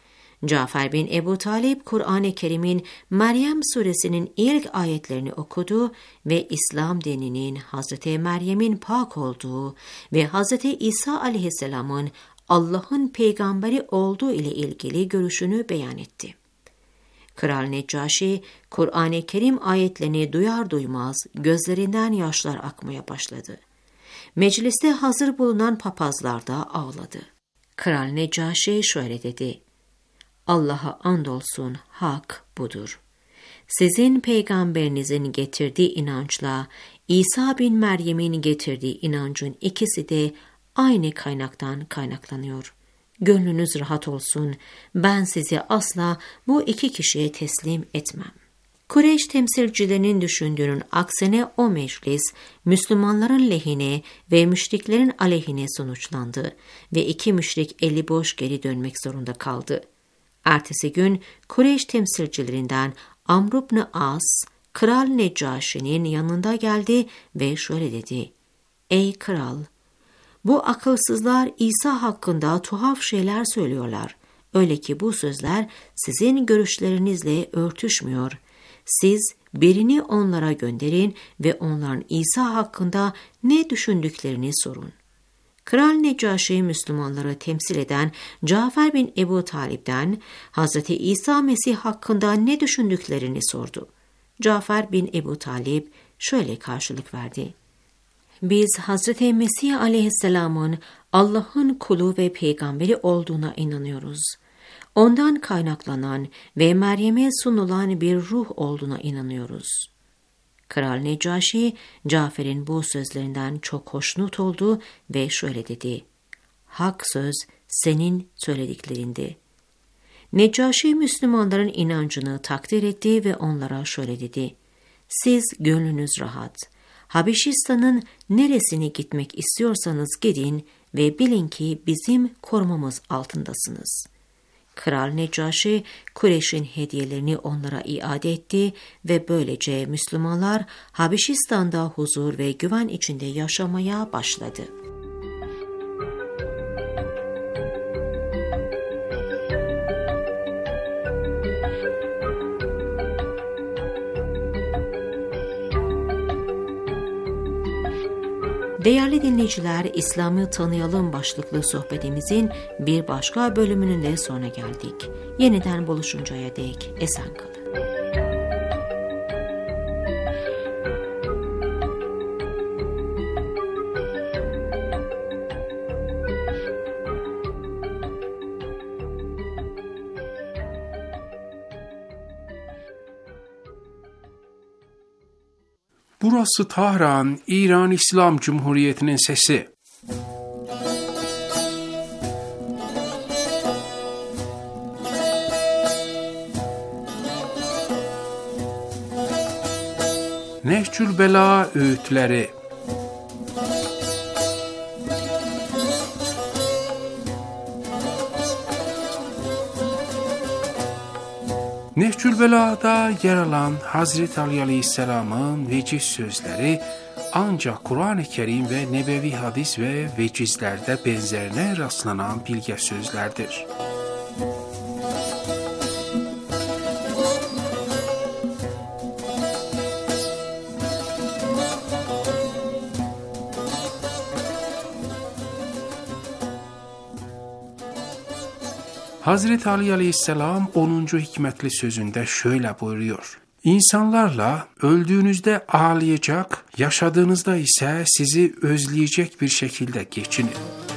Cafer bin Ebu Talib Kur'an-ı Kerim'in Meryem suresinin ilk ayetlerini okudu ve İslam dininin Hazreti Meryem'in pak olduğu ve Hazreti İsa aleyhisselamın Allah'ın peygamberi olduğu ile ilgili görüşünü beyan etti. Kral Necaşi, Kur'an-ı Kerim ayetlerini duyar duymaz gözlerinden yaşlar akmaya başladı. Mecliste hazır bulunan papazlar da ağladı. Kral Necaşi şöyle dedi: Allah'a andolsun hak budur. Sizin peygamberinizin getirdiği inançla İsa bin Meryem'in getirdiği inancın ikisi de aynı kaynaktan kaynaklanıyor. Gönlünüz rahat olsun, ben sizi asla bu iki kişiye teslim etmem. Kureyş temsilcilerinin düşündüğünün aksine o meclis, Müslümanların lehine ve müşriklerin aleyhine sonuçlandı ve iki müşrik eli boş geri dönmek zorunda kaldı. Ertesi gün Kureyş temsilcilerinden Amr ibn As, Kral Necaşi'nin yanında geldi ve şöyle dedi: Ey kral! Bu akılsızlar İsa hakkında tuhaf şeyler söylüyorlar. Öyle ki bu sözler sizin görüşlerinizle örtüşmüyor. Siz birini onlara gönderin ve onların İsa hakkında ne düşündüklerini sorun. Kral Necaşi Müslümanları temsil eden Cafer bin Ebu Talib'den Hazreti İsa Mesih hakkında ne düşündüklerini sordu. Cafer bin Ebu Talib şöyle karşılık verdi: Biz Hazreti Mesih aleyhisselamın Allah'ın kulu ve peygamberi olduğuna inanıyoruz. Ondan kaynaklanan ve Meryem'e sunulan bir ruh olduğuna inanıyoruz. Kral Necaşi, Cafer'in bu sözlerinden çok hoşnut oldu ve şöyle dedi: "Hak söz senin söylediklerinde." Necaşi, Müslümanların inancını takdir etti ve onlara şöyle dedi: "Siz gönlünüz rahat. Habeşistan'ın neresine gitmek istiyorsanız gidin ve bilin ki bizim korumamız altındasınız." Kral Necaşi, Kureyş'in hediyelerini onlara iade etti ve böylece Müslümanlar Habeşistan'da huzur ve güven içinde yaşamaya başladı. Değerli dinleyiciler, İslam'ı tanıyalım başlıklı sohbetimizin bir başka bölümünün de sonuna geldik. Yeniden buluşuncaya dek esen kalın. Burası Tahran, İran İslam Cumhuriyeti'nin sesi. Nehcül Bela öğütleri. Nehcül Bela'da yer alan Hazreti Ali Aleyhisselam'ın veciz sözleri ancak Kur'an-ı Kerim ve nebevi hadis ve vecizlerde benzerine rastlanan bilge sözlerdir. Hazreti Ali Aleyhisselam 10. hikmetli sözünde şöyle buyuruyor: İnsanlarla öldüğünüzde ağlayacak, yaşadığınızda ise sizi özleyecek bir şekilde geçinin.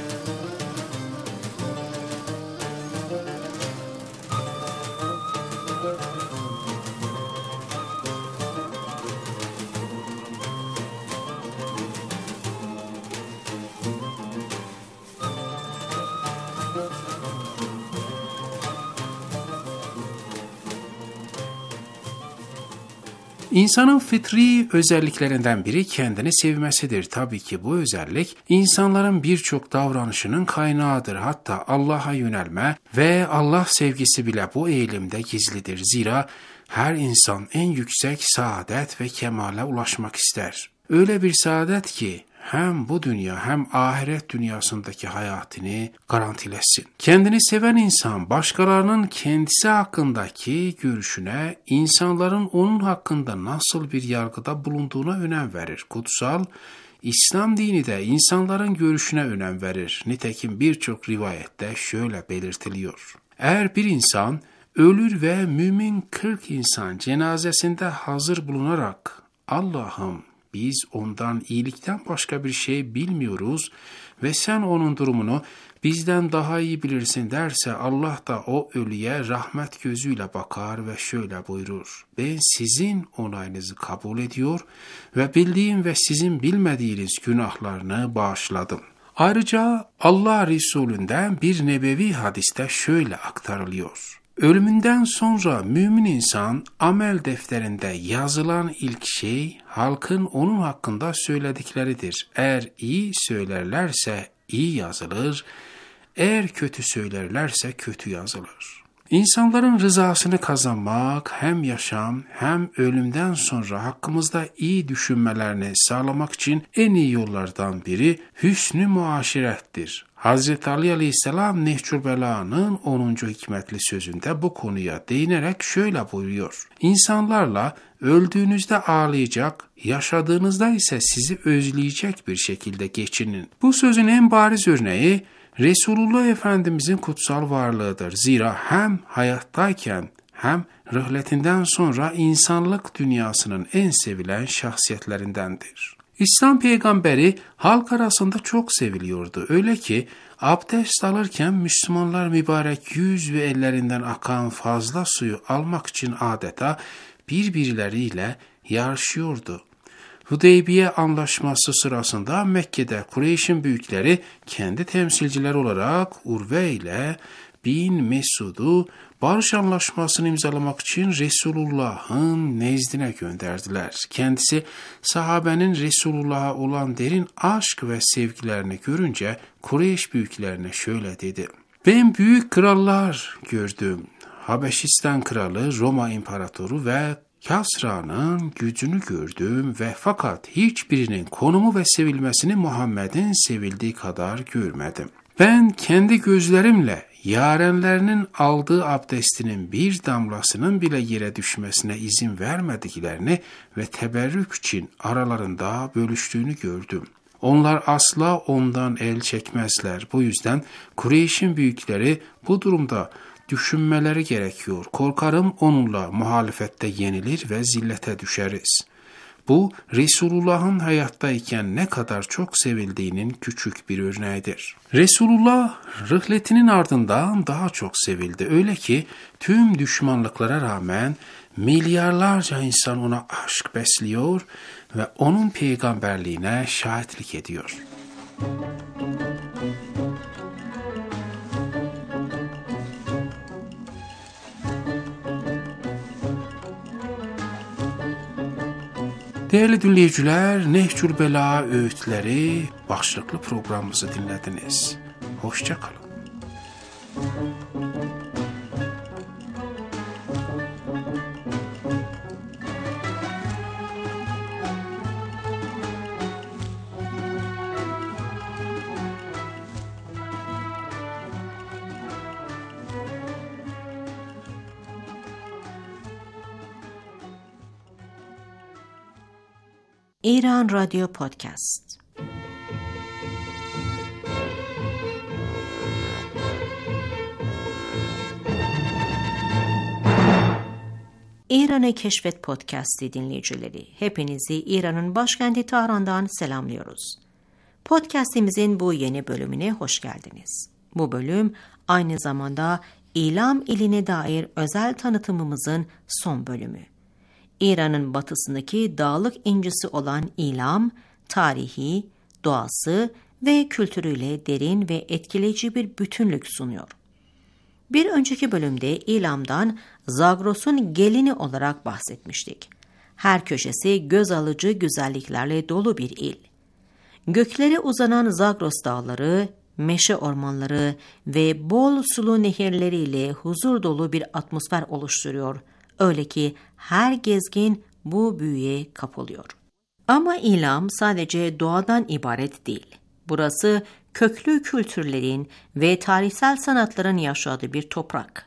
İnsanın fıtri özelliklerinden biri kendini sevmesidir. Tabii ki bu özellik insanların birçok davranışının kaynağıdır. Hatta Allah'a yönelme ve Allah sevgisi bile bu eğilimde gizlidir. Zira her insan en yüksek saadet ve kemale ulaşmak ister. Öyle bir saadet ki hem bu dünya hem ahiret dünyasındaki hayatını garantilesin. Kendini seven insan başkalarının kendisi hakkındaki görüşüne, insanların onun hakkında nasıl bir yargıda bulunduğuna önem verir. Kutsal İslam dini de insanların görüşüne önem verir. Nitekim birçok rivayette şöyle belirtiliyor: eğer bir insan ölür ve mümin 40 insan cenazesinde hazır bulunarak "Allah'ım, biz ondan iyilikten başka bir şey bilmiyoruz ve sen onun durumunu bizden daha iyi bilirsin" derse, Allah da o ölüye rahmet gözüyle bakar ve şöyle buyurur: ben sizin onayınızı kabul ediyor ve bildiğim ve sizin bilmediğiniz günahlarını bağışladım. Ayrıca Allah Resulü'nden bir nebevi hadiste şöyle aktarılıyor: ölümünden sonra mümin insan amel defterinde yazılan ilk şey halkın onun hakkında söyledikleridir. Eğer iyi söylerlerse iyi yazılır, eğer kötü söylerlerse kötü yazılır. İnsanların rızasını kazanmak hem yaşam hem ölümden sonra hakkımızda iyi düşünmelerini sağlamak için en iyi yollardan biri hüsnü muaşirettir. Hazreti Ali Aleyhisselam Nehcül Bela'nın 10. hikmetli sözünde bu konuya değinerek şöyle buyuruyor: İnsanlarla öldüğünüzde ağlayacak, yaşadığınızda ise sizi özleyecek bir şekilde geçinin. Bu sözün en bariz örneği Resulullah Efendimizin kutsal varlığıdır. Zira hem hayattayken hem rıhletinden sonra insanlık dünyasının en sevilen şahsiyetlerindendir. İslam peygamberi halk arasında çok seviliyordu. Öyle ki abdest alırken Müslümanlar mübarek yüz ve ellerinden akan fazla suyu almak için adeta birbirleriyle yarışıyordu. Hudeybiye Anlaşması sırasında Mekke'de Kureyş'in büyükleri kendi temsilciler olarak Urve ile bin Mesud'u barış anlaşmasını imzalamak için Resulullah'ın nezdine gönderdiler. Kendisi sahabenin Resulullah'a olan derin aşk ve sevgilerini görünce Kureyş büyüklerine şöyle dedi: "Ben büyük krallar gördüm. Habeşistan kralı, Roma imparatoru ve Kasra'nın gücünü gördüm ve fakat hiçbirinin konumu ve sevilmesini Muhammed'in sevildiği kadar görmedim. Ben kendi gözlerimle yarenlerinin aldığı abdestinin bir damlasının bile yere düşmesine izin vermediklerini ve teberrük için aralarında bölüştüğünü gördüm. Onlar asla ondan el çekmezler. Bu yüzden Kureyş'in büyükleri bu durumda düşünmeleri gerekiyor. Korkarım onunla muhalefette yenilir ve zillete düşeriz." Bu, Resulullah'ın hayattayken ne kadar çok sevildiğinin küçük bir örneğidir. Resulullah, rihletinin ardından daha çok sevildi. Öyle ki tüm düşmanlıklara rağmen milyarlarca insan ona aşk besliyor ve onun peygamberliğine şahitlik ediyor. Değerli dinleyiciler, Nehcül Bela Öğütleri başlıklı programımızı dinlediniz. Hoşça kalın. İran Radyo Podcast. İran'ı Keşfet Podcast'i dinleyicileri, hepinizi İran'ın başkenti Tahran'dan selamlıyoruz. Podcast'imizin bu yeni bölümüne hoş geldiniz. Bu bölüm aynı zamanda İlam iline dair özel tanıtımımızın son bölümü. İran'ın batısındaki dağlık incisi olan İlam, tarihi, doğası ve kültürüyle derin ve etkileyici bir bütünlük sunuyor. Bir önceki bölümde İlam'dan Zagros'un gelini olarak bahsetmiştik. Her köşesi göz alıcı güzelliklerle dolu bir il. Göklere uzanan Zagros dağları, meşe ormanları ve bol sulu nehirleriyle huzur dolu bir atmosfer oluşturuyor. Öyle ki her gezgin bu büyüye kapılıyor. Ama İlam sadece doğadan ibaret değil. Burası köklü kültürlerin ve tarihsel sanatların yaşadığı bir toprak.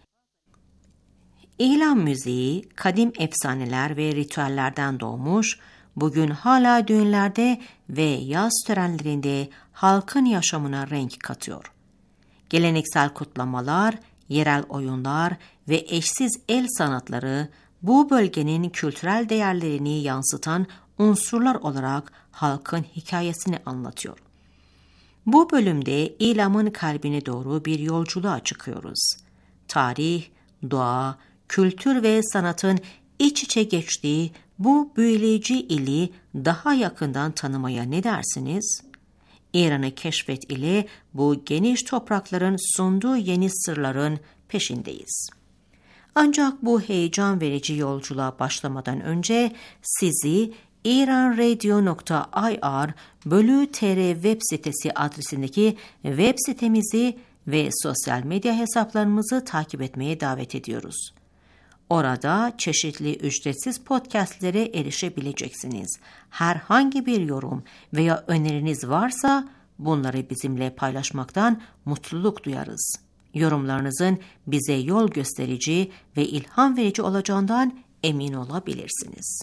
İlam müziği, kadim efsaneler ve ritüellerden doğmuş, bugün hala düğünlerde ve yaz törenlerinde halkın yaşamına renk katıyor. Geleneksel kutlamalar, yerel oyunlar ve eşsiz el sanatları bu bölgenin kültürel değerlerini yansıtan unsurlar olarak halkın hikayesini anlatıyor. Bu bölümde İlam'ın kalbine doğru bir yolculuğa çıkıyoruz. Tarih, doğa, kültür ve sanatın iç içe geçtiği bu büyüleyici ili daha yakından tanımaya ne dersiniz? İran'ı keşfet ile bu geniş toprakların sunduğu yeni sırların peşindeyiz. Ancak bu heyecan verici yolculuğa başlamadan önce sizi iranradio.ir/tr web sitesi adresindeki web sitemizi ve sosyal medya hesaplarımızı takip etmeye davet ediyoruz. Orada çeşitli ücretsiz podcastlere erişebileceksiniz. Herhangi bir yorum veya öneriniz varsa bunları bizimle paylaşmaktan mutluluk duyarız. Yorumlarınızın bize yol gösterici ve ilham verici olacağından emin olabilirsiniz.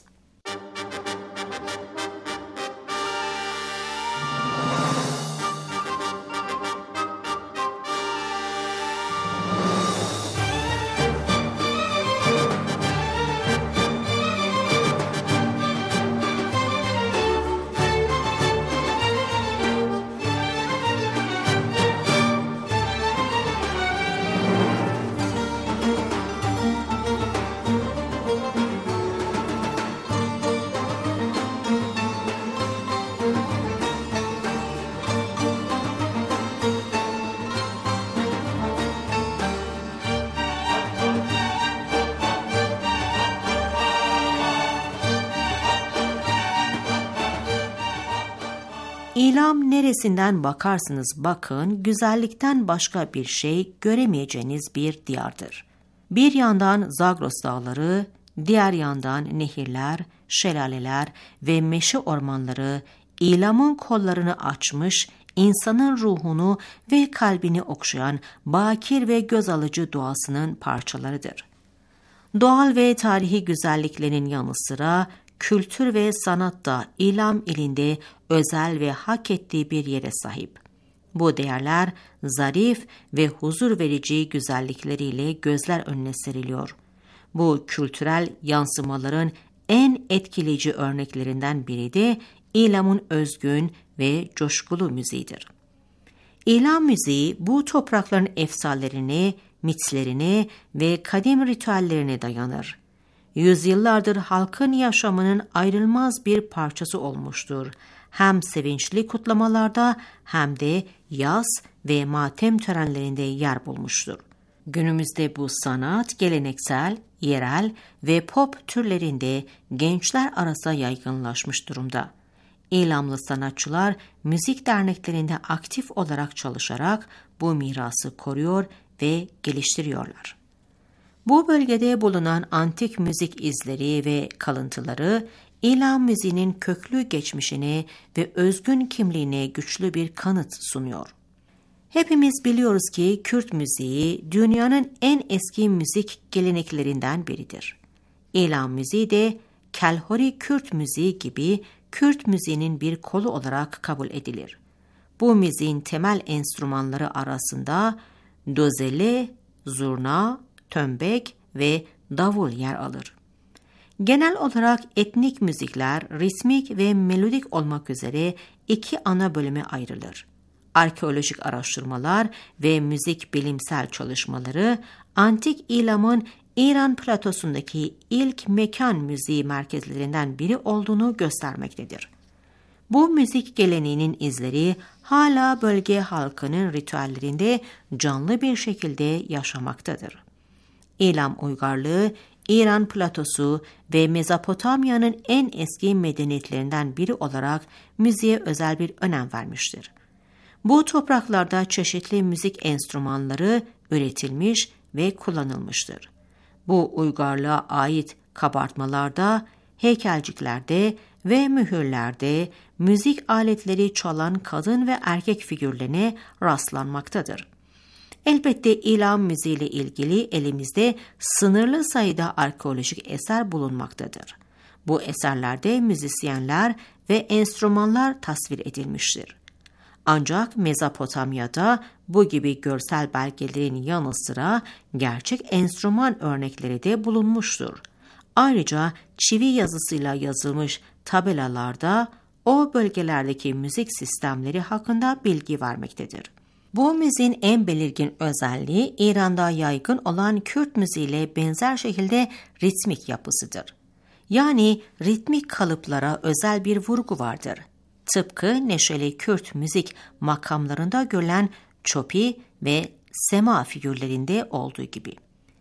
İlam neresinden bakarsınız bakın, güzellikten başka bir şey göremeyeceğiniz bir diyardır. Bir yandan Zagros dağları, diğer yandan nehirler, şelaleler ve meşe ormanları İlam'ın kollarını açmış, insanın ruhunu ve kalbini okşayan bakir ve göz alıcı doğasının parçalarıdır. Doğal ve tarihi güzelliklerin yanı sıra kültür ve sanat da İlam ilinde özel ve hak ettiği bir yere sahip. Bu değerler zarif ve huzur verici güzellikleriyle gözler önüne seriliyor. Bu kültürel yansımaların en etkileyici örneklerinden biri de İlam'ın özgün ve coşkulu müziğidir. İlam müziği bu toprakların efsanelerine, mitlerine ve kadim ritüellerine dayanır. Yüzyıllardır halkın yaşamının ayrılmaz bir parçası olmuştur. Hem sevinçli kutlamalarda hem de yas ve matem törenlerinde yer bulmuştur. Günümüzde bu sanat geleneksel, yerel ve pop türlerinde gençler arasında yaygınlaşmış durumda. İlamlı sanatçılar müzik derneklerinde aktif olarak çalışarak bu mirası koruyor ve geliştiriyorlar. Bu bölgede bulunan antik müzik izleri ve kalıntıları İlam müziğinin köklü geçmişine ve özgün kimliğine güçlü bir kanıt sunuyor. Hepimiz biliyoruz ki Kürt müziği dünyanın en eski müzik geleneklerinden biridir. İlam müziği de Kelhori Kürt müziği gibi Kürt müziğinin bir kolu olarak kabul edilir. Bu müziğin temel enstrümanları arasında dozele, zurna, tömbek ve davul yer alır. Genel olarak etnik müzikler ritmik ve melodik olmak üzere iki ana bölüme ayrılır. Arkeolojik araştırmalar ve müzik bilimsel çalışmaları antik İlam'ın İran platosundaki ilk mekan müziği merkezlerinden biri olduğunu göstermektedir. Bu müzik geleneğinin izleri hala bölge halkının ritüellerinde canlı bir şekilde yaşamaktadır. İlam uygarlığı, İran platosu ve Mezopotamya'nın en eski medeniyetlerinden biri olarak müziğe özel bir önem vermiştir. Bu topraklarda çeşitli müzik enstrümanları üretilmiş ve kullanılmıştır. Bu uygarlığa ait kabartmalarda, heykelciklerde ve mühürlerde müzik aletleri çalan kadın ve erkek figürlerine rastlanmaktadır. Elbette İlam müziğiyle ilgili elimizde sınırlı sayıda arkeolojik eser bulunmaktadır. Bu eserlerde müzisyenler ve enstrümanlar tasvir edilmiştir. Ancak Mezopotamya'da bu gibi görsel belgelerin yanı sıra gerçek enstrüman örnekleri de bulunmuştur. Ayrıca çivi yazısıyla yazılmış tabelalarda o bölgelerdeki müzik sistemleri hakkında bilgi vermektedir. Bu müziğin en belirgin özelliği İran'da yaygın olan Kürt müziğiyle benzer şekilde ritmik yapısıdır. Yani ritmik kalıplara özel bir vurgu vardır. Tıpkı neşeli Kürt müzik makamlarında görülen çopi ve sema figürlerinde olduğu gibi.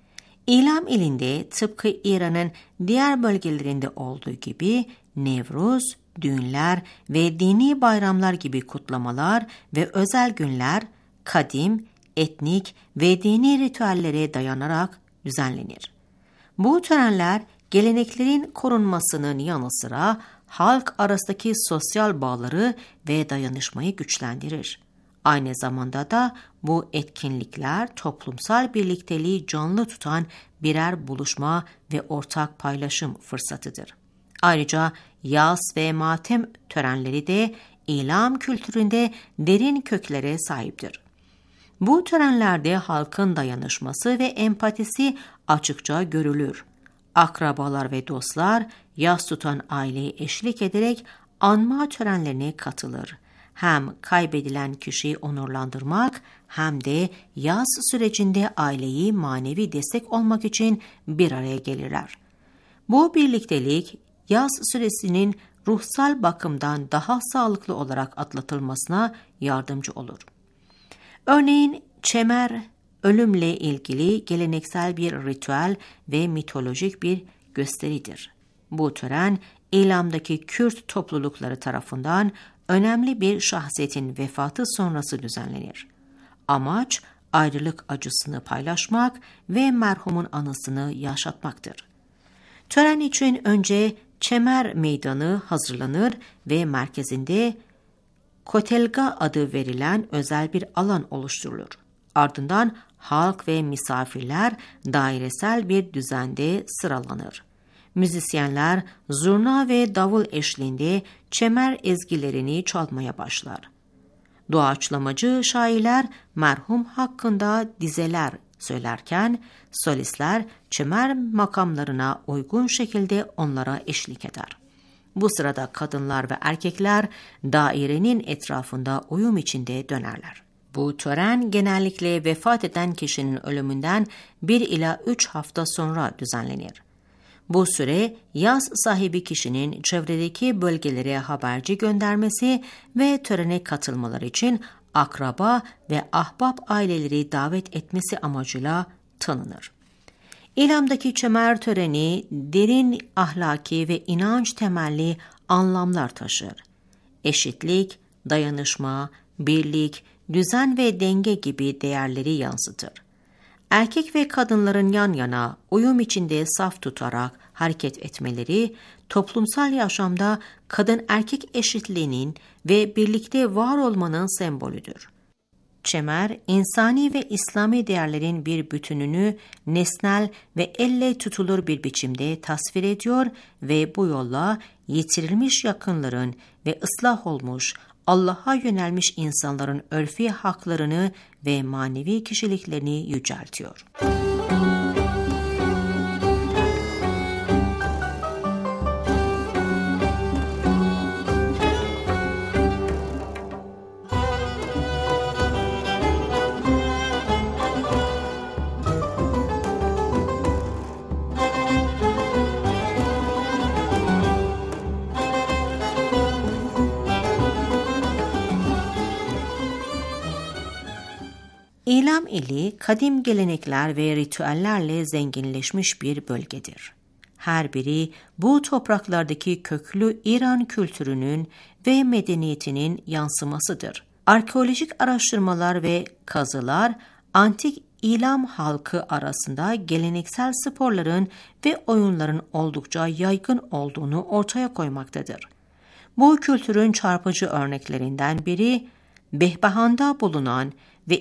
İlam ilinde tıpkı İran'ın diğer bölgelerinde olduğu gibi Nevruz, düğünler ve dini bayramlar gibi kutlamalar ve özel günler kadim, etnik ve dini ritüellere dayanarak düzenlenir. Bu törenler geleneklerin korunmasının yanı sıra halk arasındaki sosyal bağları ve dayanışmayı güçlendirir. Aynı zamanda da bu etkinlikler toplumsal birlikteliği canlı tutan birer buluşma ve ortak paylaşım fırsatıdır. Ayrıca yas ve matem törenleri de İlam kültüründe derin köklere sahiptir. Bu törenlerde halkın dayanışması ve empatisi açıkça görülür. Akrabalar ve dostlar yas tutan aileyi eşlik ederek anma törenlerine katılır. Hem kaybedilen kişiyi onurlandırmak hem de yas sürecinde aileyi manevi destek olmak için bir araya gelirler. Bu birliktelik yas süresinin ruhsal bakımdan daha sağlıklı olarak atlatılmasına yardımcı olur. Örneğin çemer, ölümle ilgili geleneksel bir ritüel ve mitolojik bir gösteridir. Bu tören İlam'daki Kürt toplulukları tarafından önemli bir şahsiyetin vefatı sonrası düzenlenir. Amaç, ayrılık acısını paylaşmak ve merhumun anısını yaşatmaktır. Tören için önce Çemer Meydanı hazırlanır ve merkezinde Kotelga adı verilen özel bir alan oluşturulur. Ardından halk ve misafirler dairesel bir düzende sıralanır. Müzisyenler zurna ve davul eşliğinde çemer ezgilerini çalmaya başlar. Doğaçlamacı şairler merhum hakkında dizeler söylerken solistler çemer makamlarına uygun şekilde onlara eşlik eder. Bu sırada kadınlar ve erkekler dairenin etrafında uyum içinde dönerler. Bu tören genellikle vefat eden kişinin ölümünden 1 ila 3 hafta sonra düzenlenir. Bu süre yas sahibi kişinin çevredeki bölgelere haberci göndermesi ve törene katılmaları için akraba ve ahbap aileleri davet etmesi amacıyla tanınır. İlamdaki çemer töreni derin ahlaki ve inanç temelli anlamlar taşır. Eşitlik, dayanışma, birlik, düzen ve denge gibi değerleri yansıtır. Erkek ve kadınların yan yana uyum içinde saf tutarak hareket etmeleri, toplumsal yaşamda kadın-erkek eşitliğinin ve birlikte var olmanın sembolüdür. Çemer, insani ve İslami değerlerin bir bütününü nesnel ve elle tutulur bir biçimde tasvir ediyor ve bu yolla yitirilmiş yakınların ve ıslah olmuş, Allah'a yönelmiş insanların örfi haklarını ve manevi kişiliklerini yüceltiyor. İlam ili kadim gelenekler ve ritüellerle zenginleşmiş bir bölgedir. Her biri bu topraklardaki köklü İran kültürünün ve medeniyetinin yansımasıdır. Arkeolojik araştırmalar ve kazılar antik İlam halkı arasında geleneksel sporların ve oyunların oldukça yaygın olduğunu ortaya koymaktadır. Bu kültürün çarpıcı örneklerinden biri Behbahan'da bulunan ve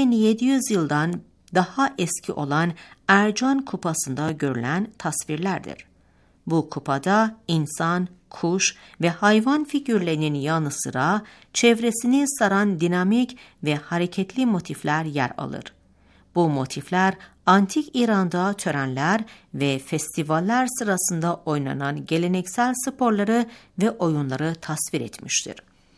2700 yıldan daha eski olan Ercan Kupası'nda görülen tasvirlerdir. Bu kupada insan, kuş ve hayvan figürlerinin yanı sıra çevresini saran dinamik ve hareketli motifler yer alır. Bu motifler antik İran'da törenler ve festivaller sırasında oynanan geleneksel sporları ve oyunları tasvir etmiştir.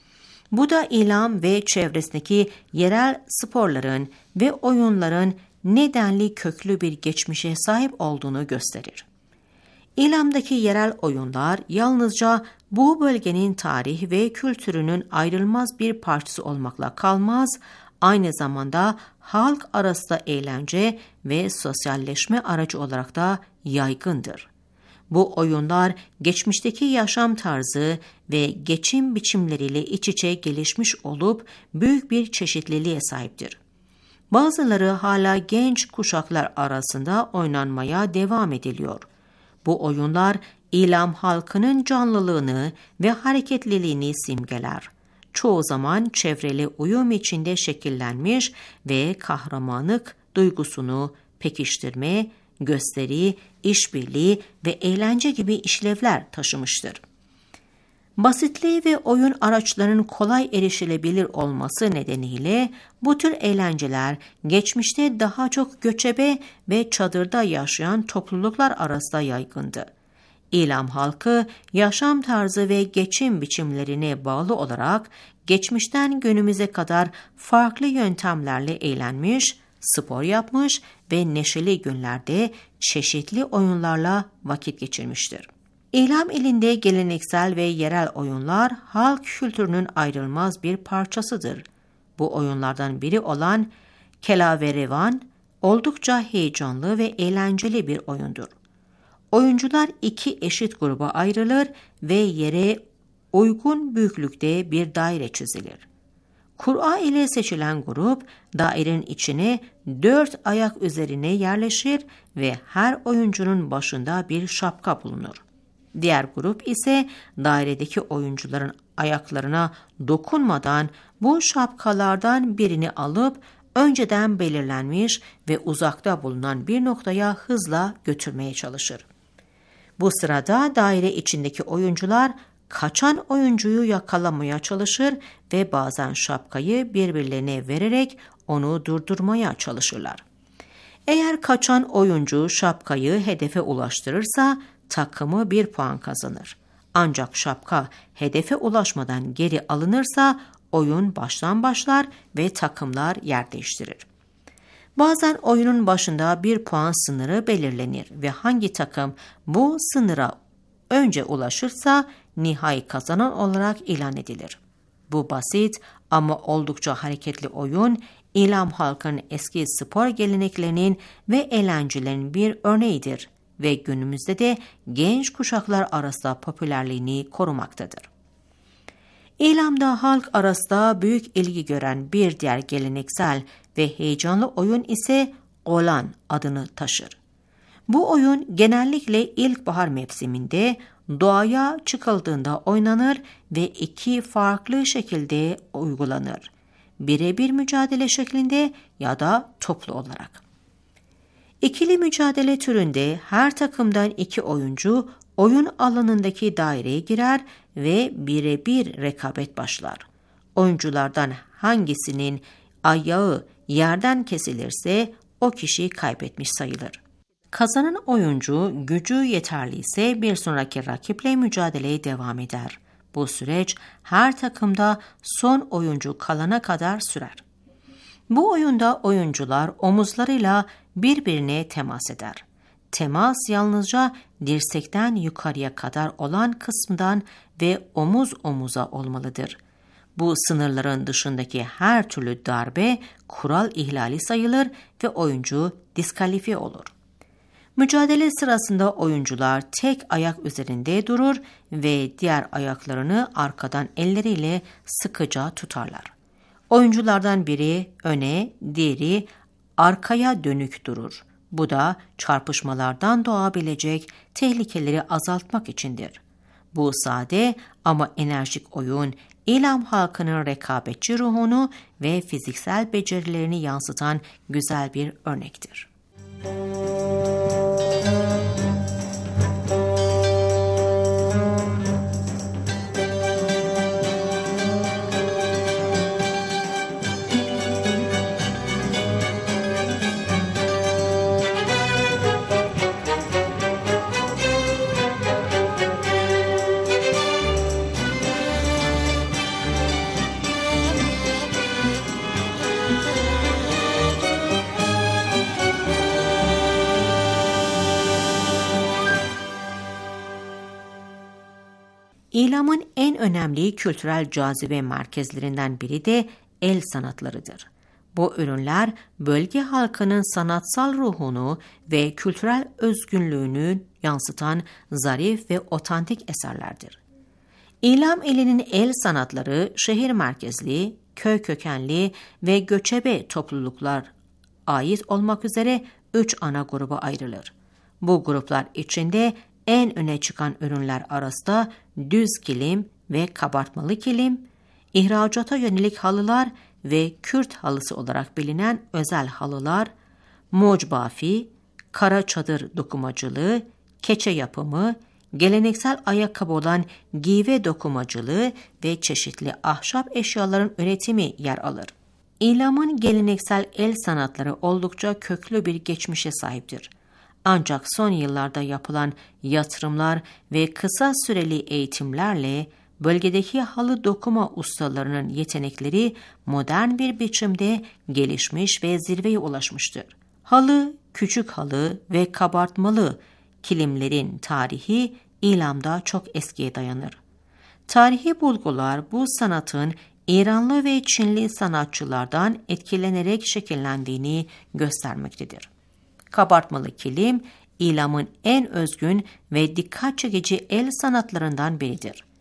Bu da İlam ve çevresindeki yerel sporların ve oyunların nedenli köklü bir geçmişe sahip olduğunu gösterir. İlam'daki yerel oyunlar yalnızca bu bölgenin tarihi ve kültürünün ayrılmaz bir parçası olmakla kalmaz, aynı zamanda halk arasında eğlence ve sosyalleşme aracı olarak da yaygındır. Bu oyunlar geçmişteki yaşam tarzı ve geçim biçimleriyle iç içe gelişmiş olup büyük bir çeşitliliğe sahiptir. Bazıları hala genç kuşaklar arasında oynanmaya devam ediliyor. Bu oyunlar İlam halkının canlılığını ve hareketliliğini simgeler. Çoğu zaman çevreli uyum içinde şekillenmiş ve kahramanlık duygusunu pekiştirme, gösteri, işbirliği ve eğlence gibi işlevler taşımıştır. Basitliği ve oyun araçlarının kolay erişilebilir olması nedeniyle bu tür eğlenceler geçmişte daha çok göçebe ve çadırda yaşayan topluluklar arasında yaygındı. İlam halkı yaşam tarzı ve geçim biçimlerine bağlı olarak geçmişten günümüze kadar farklı yöntemlerle eğlenmiş, spor yapmış ve neşeli günlerde çeşitli oyunlarla vakit geçirmiştir. İlam ilinde geleneksel ve yerel oyunlar halk kültürünün ayrılmaz bir parçasıdır. Bu oyunlardan biri olan Kelaverevan oldukça heyecanlı ve eğlenceli bir oyundur. Oyuncular iki eşit gruba ayrılır ve yere uygun büyüklükte bir daire çizilir. Kura ile seçilen grup dairenin içine 4 ayak üzerine yerleşir ve her oyuncunun başında bir şapka bulunur. Diğer grup ise dairedeki oyuncuların ayaklarına dokunmadan bu şapkalardan birini alıp önceden belirlenmiş ve uzakta bulunan bir noktaya hızla götürmeye çalışır. Bu sırada daire içindeki oyuncular kaçan oyuncuyu yakalamaya çalışır ve bazen şapkayı birbirlerine vererek onu durdurmaya çalışırlar. Eğer kaçan oyuncu şapkayı hedefe ulaştırırsa takımı 1 puan kazanır. Ancak şapka hedefe ulaşmadan geri alınırsa oyun baştan başlar ve takımlar yer değiştirir. Bazen oyunun başında 1 puan sınırı belirlenir ve hangi takım bu sınıra önce ulaşırsa nihai kazanan olarak ilan edilir. Bu basit ama oldukça hareketli oyun, İlam halkının eski spor geleneklerinin ve eğlencelerinin bir örneğidir ve günümüzde de genç kuşaklar arasında popülerliğini korumaktadır. İlam'da halk arasında büyük ilgi gören bir diğer geleneksel ve heyecanlı oyun ise Qolan adını taşır. Bu oyun genellikle ilkbahar mevsiminde doğaya çıkıldığında oynanır ve 2 farklı şekilde uygulanır. Birebir mücadele şeklinde ya da toplu olarak. İkili mücadele türünde her takımdan 2 oyuncu oyun alanındaki daireye girer ve birebir rekabet başlar. Oyunculardan hangisinin ayağı yerden kesilirse o kişi kaybetmiş sayılır. Kazanan oyuncu gücü yeterliyse bir sonraki rakiple mücadeleye devam eder. Bu süreç her takımda son oyuncu kalana kadar sürer. Bu oyunda oyuncular omuzlarıyla birbirine temas eder. Temas yalnızca dirsekten yukarıya kadar olan kısımdan ve omuz omuza olmalıdır. Bu sınırların dışındaki her türlü darbe kural ihlali sayılır ve oyuncu diskalifiye olur. Mücadele sırasında oyuncular tek ayak üzerinde durur ve diğer ayaklarını arkadan elleriyle sıkıca tutarlar. Oyunculardan biri öne, diğeri arkaya dönük durur. Bu da çarpışmalardan doğabilecek tehlikeleri azaltmak içindir. Bu sade ama enerjik oyun, İlam halkının rekabetçi ruhunu ve fiziksel becerilerini yansıtan güzel bir örnektir. İlam'ın en önemli kültürel cazibe merkezlerinden biri de el sanatlarıdır. Bu ürünler bölge halkının sanatsal ruhunu ve kültürel özgünlüğünü yansıtan zarif ve otantik eserlerdir. İlam ilinin el sanatları şehir merkezli, köy kökenli ve göçebe topluluklar ait olmak üzere 3 ana gruba ayrılır. Bu gruplar içinde en öne çıkan ürünler arasında düz kilim ve kabartmalı kilim, ihracata yönelik halılar ve Kürt halısı olarak bilinen özel halılar, mocbafi, kara çadır dokumacılığı, keçe yapımı, geleneksel ayakkabı olan give dokumacılığı ve çeşitli ahşap eşyaların üretimi yer alır. İlam'ın geleneksel el sanatları oldukça köklü bir geçmişe sahiptir. Ancak son yıllarda yapılan yatırımlar ve kısa süreli eğitimlerle bölgedeki halı dokuma ustalarının yetenekleri modern bir biçimde gelişmiş ve zirveye ulaşmıştır. Halı, küçük halı ve kabartmalı kilimlerin tarihi İlam'da çok eskiye dayanır. Tarihi bulgular bu sanatın İranlı ve Çinli sanatçılardan etkilenerek şekillendiğini göstermektedir. Kabartmalı kilim, İlam'ın en özgün ve dikkat çekici el sanatlarından biridir.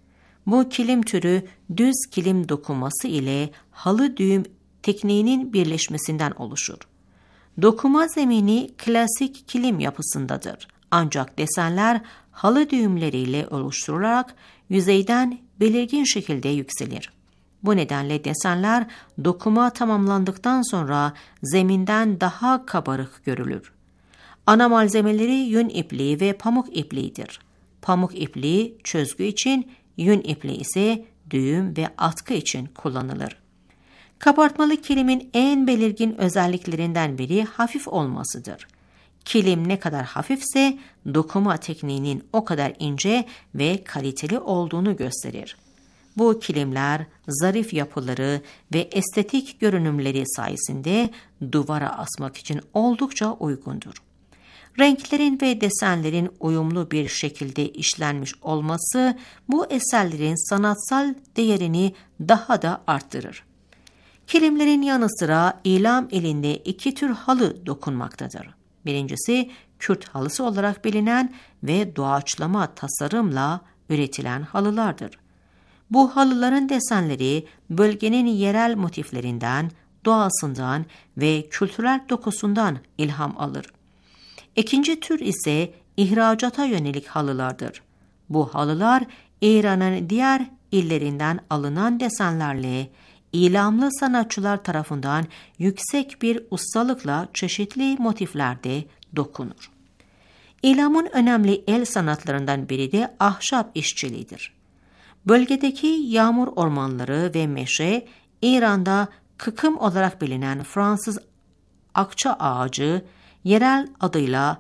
Bu kilim türü düz kilim dokunması ile halı düğüm tekniğinin birleşmesinden oluşur. Dokuma zemini klasik kilim yapısındadır. Ancak desenler halı düğümleriyle oluşturularak yüzeyden belirgin şekilde yükselir. Bu nedenle desenler dokuma tamamlandıktan sonra zeminden daha kabarık görülür. Ana malzemeleri yün ipliği ve pamuk ipliğidir. Pamuk ipliği çözgü için, yün ipliği ise düğüm ve atkı için kullanılır. Kabartmalı kilimin en belirgin özelliklerinden biri hafif olmasıdır. Kilim ne kadar hafifse dokuma tekniğinin o kadar ince ve kaliteli olduğunu gösterir. Bu kilimler zarif yapıları ve estetik görünümleri sayesinde duvara asmak için oldukça uygundur. Renklerin ve desenlerin uyumlu bir şekilde işlenmiş olması bu eserlerin sanatsal değerini daha da arttırır. Kilimlerin yanı sıra İlam ilinde iki tür halı dokunmaktadır. Birincisi Kürt halısı olarak bilinen ve doğaçlama tasarımla üretilen halılardır. Bu halıların desenleri bölgenin yerel motiflerinden, doğasından ve kültürel dokusundan ilham alır. İkinci tür ise ihracata yönelik halılardır. Bu halılar İran'ın diğer illerinden alınan desenlerle İlamlı sanatçılar tarafından yüksek bir ustalıkla çeşitli motiflerde dokunur. İlamın önemli el sanatlarından biri de ahşap işçiliğidir. Bölgedeki yağmur ormanları ve meşe, İran'da kıkım olarak bilinen Fransız akça ağacı, yerel adıyla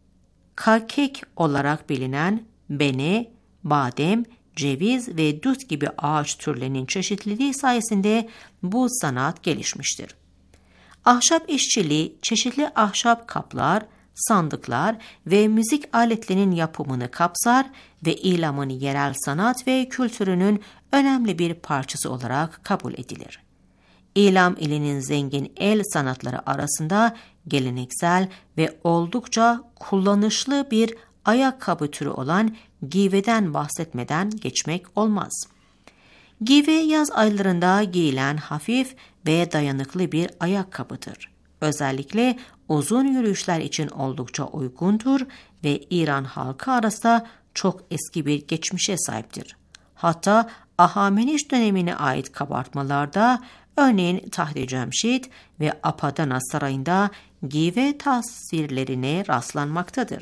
kakek olarak bilinen bene, badem, ceviz ve dut gibi ağaç türlerinin çeşitliliği sayesinde bu sanat gelişmiştir. Ahşap işçiliği çeşitli ahşap kaplar, sandıklar ve müzik aletlerinin yapımını kapsar ve İlam'ın yerel sanat ve kültürünün önemli bir parçası olarak kabul edilir. İlam ilinin zengin el sanatları arasında geleneksel ve oldukça kullanışlı bir ayakkabı türü olan giveden bahsetmeden geçmek olmaz. Give yaz aylarında giyilen hafif ve dayanıklı bir ayakkabıdır. Özellikle uzun yürüyüşler için oldukça uygundur ve İran halkı arasında çok eski bir geçmişe sahiptir. Hatta Ahameniş dönemine ait kabartmalarda, örneğin Tahri Cemşit ve Apadana Sarayı'nda give tasvirlerine rastlanmaktadır.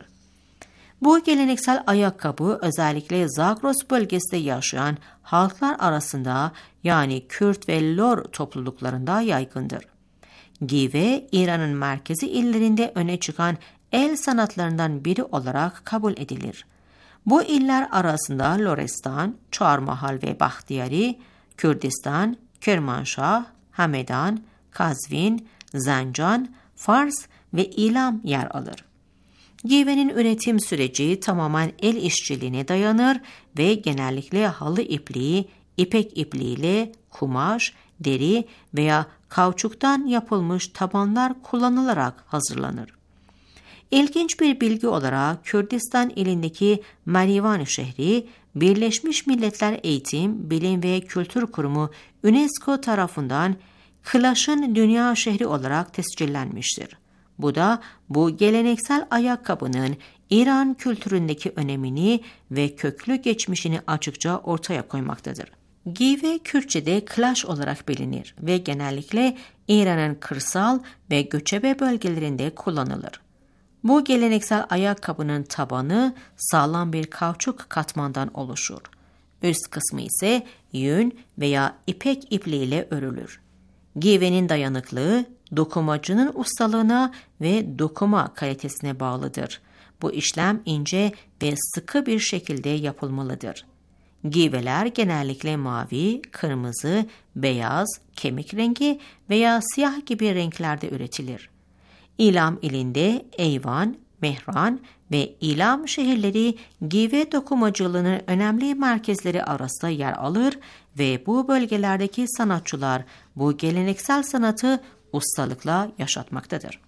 Bu geleneksel ayakkabı özellikle Zagros bölgesinde yaşayan halklar arasında, yani Kürt ve Lor topluluklarında yaygındır. Give, İran'ın merkezi illerinde öne çıkan el sanatlarından biri olarak kabul edilir. Bu iller arasında Lorestan, Çarmahal ve Bahtiyari, Kürdistan, Kermanşah, Hamedan, Kazvin, Zancan, Fars ve İlam yer alır. Givenin üretim süreci tamamen el işçiliğine dayanır ve genellikle halı ipliği, ipek ipliğiyle kumaş, deri veya kauçuktan yapılmış tabanlar kullanılarak hazırlanır. İlginç bir bilgi olarak Kürdistan ilindeki Marivan şehri, Birleşmiş Milletler Eğitim, Bilim ve Kültür Kurumu UNESCO tarafından Kılaş'ın dünya şehri olarak tescillenmiştir. Bu da bu geleneksel ayakkabının İran kültüründeki önemini ve köklü geçmişini açıkça ortaya koymaktadır. Give Kürtçe'de klaş olarak bilinir ve genellikle İran'ın kırsal ve göçebe bölgelerinde kullanılır. Bu geleneksel ayakkabının tabanı sağlam bir kauçuk katmandan oluşur. Üst kısmı ise yün veya ipek ipliğiyle örülür. Givenin dayanıklığı, dokumacının ustalığına ve dokuma kalitesine bağlıdır. Bu işlem ince ve sıkı bir şekilde yapılmalıdır. Giveler genellikle mavi, kırmızı, beyaz, kemik rengi veya siyah gibi renklerde üretilir. İlam ilinde Eyvan, Mehran ve İlam şehirleri give dokumacılığının önemli merkezleri arasında yer alır ve bu bölgelerdeki sanatçılar bu geleneksel sanatı ustalıkla yaşatmaktadır.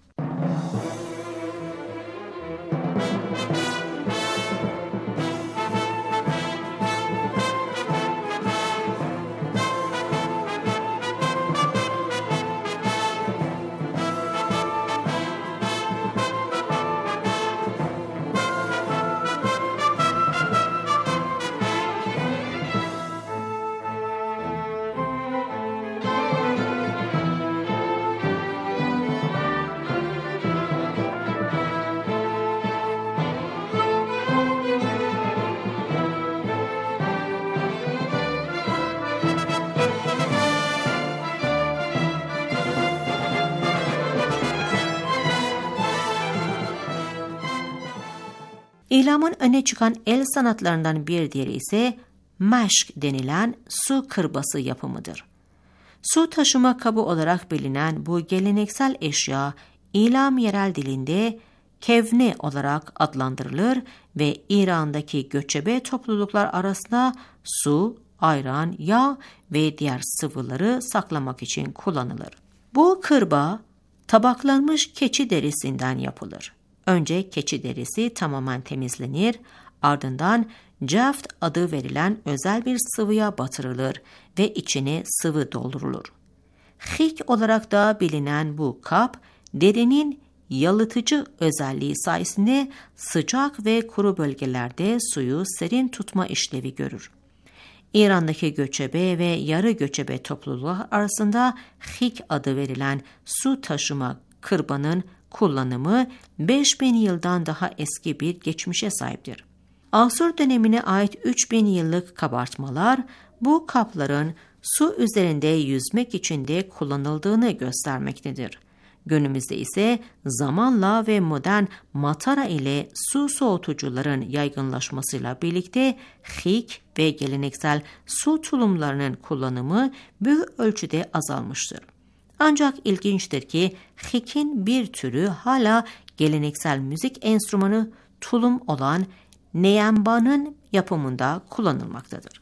İlamın öne çıkan el sanatlarından bir diğeri ise meşk denilen su kırbası yapımıdır. Su taşıma kabı olarak bilinen bu geleneksel eşya, İlam yerel dilinde kevne olarak adlandırılır ve İran'daki göçebe topluluklar arasında su, ayran, yağ ve diğer sıvıları saklamak için kullanılır. Bu kırba tabaklanmış keçi derisinden yapılır. Önce keçi derisi tamamen temizlenir, ardından caft adı verilen özel bir sıvıya batırılır ve içine sıvı doldurulur. Hik olarak da bilinen bu kap, derinin yalıtıcı özelliği sayesinde sıcak ve kuru bölgelerde suyu serin tutma işlevi görür. İran'daki göçebe ve yarı göçebe topluluklar arasında hik adı verilen su taşıma kırbanın kullanımı 5000 yıldan daha eski bir geçmişe sahiptir. Asur dönemine ait 3000 yıllık kabartmalar bu kapların su üzerinde yüzmek için de kullanıldığını göstermektedir. Günümüzde ise zamanla ve modern matara ile su soğutucuların yaygınlaşmasıyla birlikte hik ve geleneksel su tulumlarının kullanımı büyük ölçüde azalmıştır. Ancak ilginçtir ki hikin bir türü hala geleneksel müzik enstrümanı tulum olan neyembanın yapımında kullanılmaktadır.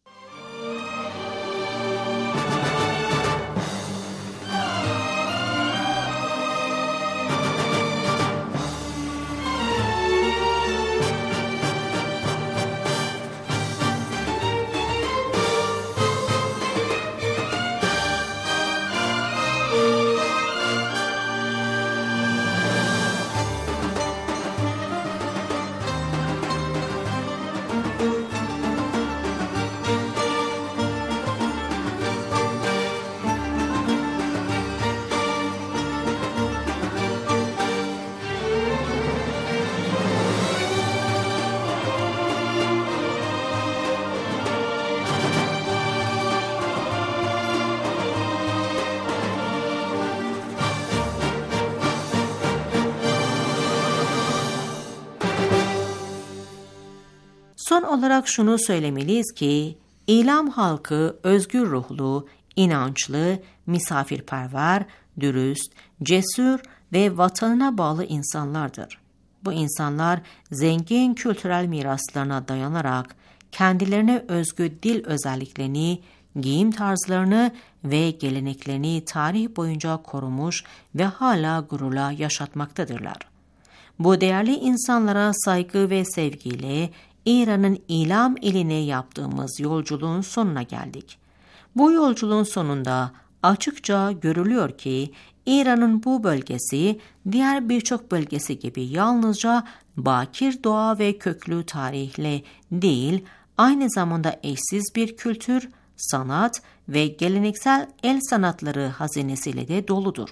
Son olarak şunu söylemeliyiz ki, İlam halkı özgür ruhlu, inançlı, misafirperver, dürüst, cesur ve vatanına bağlı insanlardır. Bu insanlar zengin kültürel miraslarına dayanarak kendilerine özgü dil özelliklerini, giyim tarzlarını ve geleneklerini tarih boyunca korumuş ve hala gururla yaşatmaktadırlar. Bu değerli insanlara saygı ve sevgiyle İran'ın İlam iline yaptığımız yolculuğun sonuna geldik. Bu yolculuğun sonunda açıkça görülüyor ki İran'ın bu bölgesi diğer birçok bölgesi gibi yalnızca bakir doğa ve köklü tarihle değil, aynı zamanda eşsiz bir kültür, sanat ve geleneksel el sanatları hazinesiyle de doludur.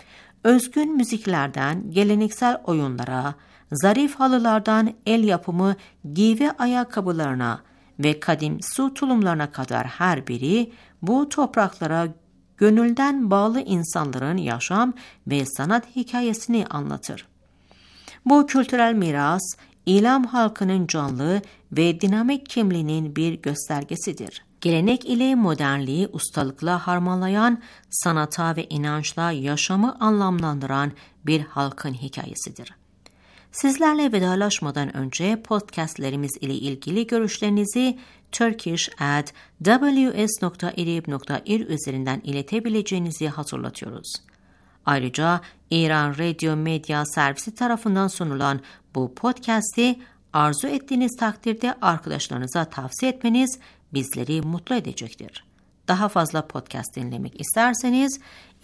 Özgün müziklerden geleneksel oyunlara, zarif halılardan el yapımı giyve ayakkabılarına ve kadim su tulumlarına kadar her biri bu topraklara gönülden bağlı insanların yaşam ve sanat hikayesini anlatır. Bu kültürel miras, İlam halkının canlı ve dinamik kimliğinin bir göstergesidir. Gelenek ile modernliği ustalıkla harmanlayan, sanata ve inançla yaşamı anlamlandıran bir halkın hikayesidir. Sizlerle vedalaşmadan önce podcastlerimiz ile ilgili görüşlerinizi turkish@ws.irib.ir üzerinden iletebileceğinizi hatırlatıyoruz. Ayrıca İran Radio Medya Servisi tarafından sunulan bu podcast'i arzu ettiğiniz takdirde arkadaşlarınıza tavsiye etmeniz bizleri mutlu edecektir. Daha fazla podcast dinlemek isterseniz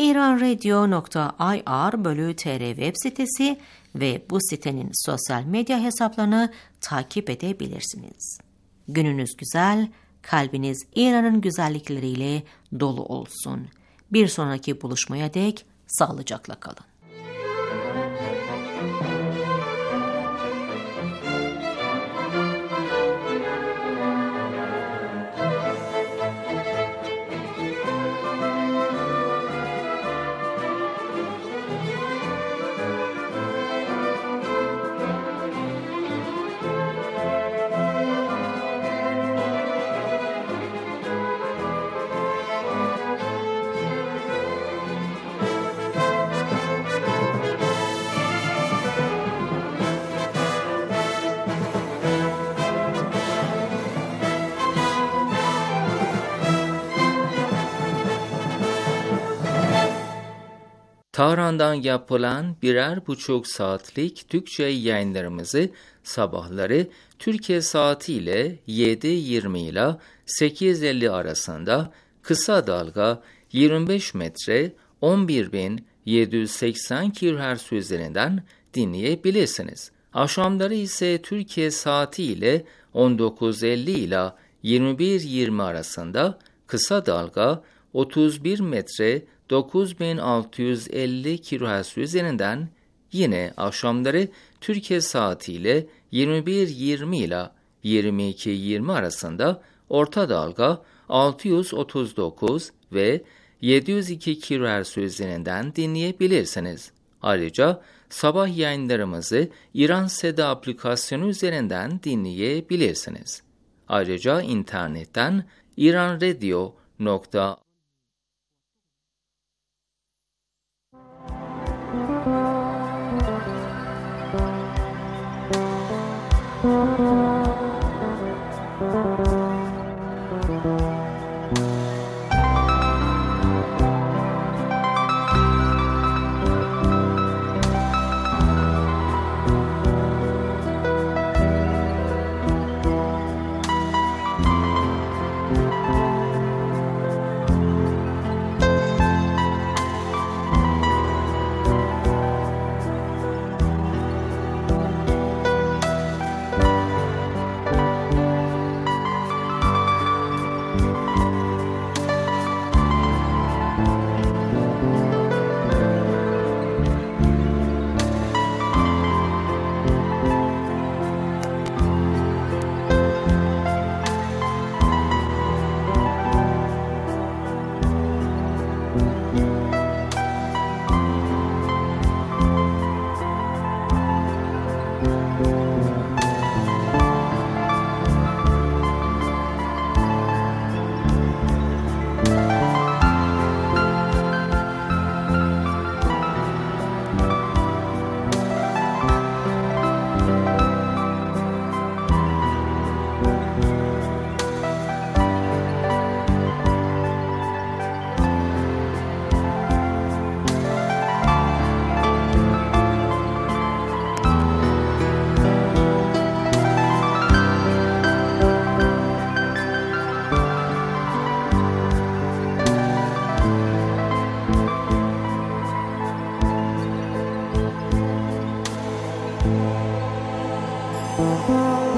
iranradio.ir/tr web sitesi ve bu sitenin sosyal medya hesaplarını takip edebilirsiniz. Gününüz güzel, kalbiniz İran'ın güzellikleriyle dolu olsun. Bir sonraki buluşmaya dek sağlıcakla kalın. Tahran'dan yapılan 1,5 saatlik Türkçe yayınlarımızı sabahları Türkiye saatiyle 7:20 ile 8:50 arasında kısa dalga 25 metre 11.780 kHz üzerinden dinleyebilirsiniz. Akşamları ise Türkiye saatiyle 19:50 ile 21:20 arasında kısa dalga 31 metre 9650 kHz üzerinden, yine akşamları Türkiye saatiyle 21:20 ile 22:20 arasında orta dalga 639 ve 702 kHz üzerinden dinleyebilirsiniz. Ayrıca sabah yayınlarımızı İran Seda aplikasyonu üzerinden dinleyebilirsiniz. Ayrıca internetten iranradio.com Müzik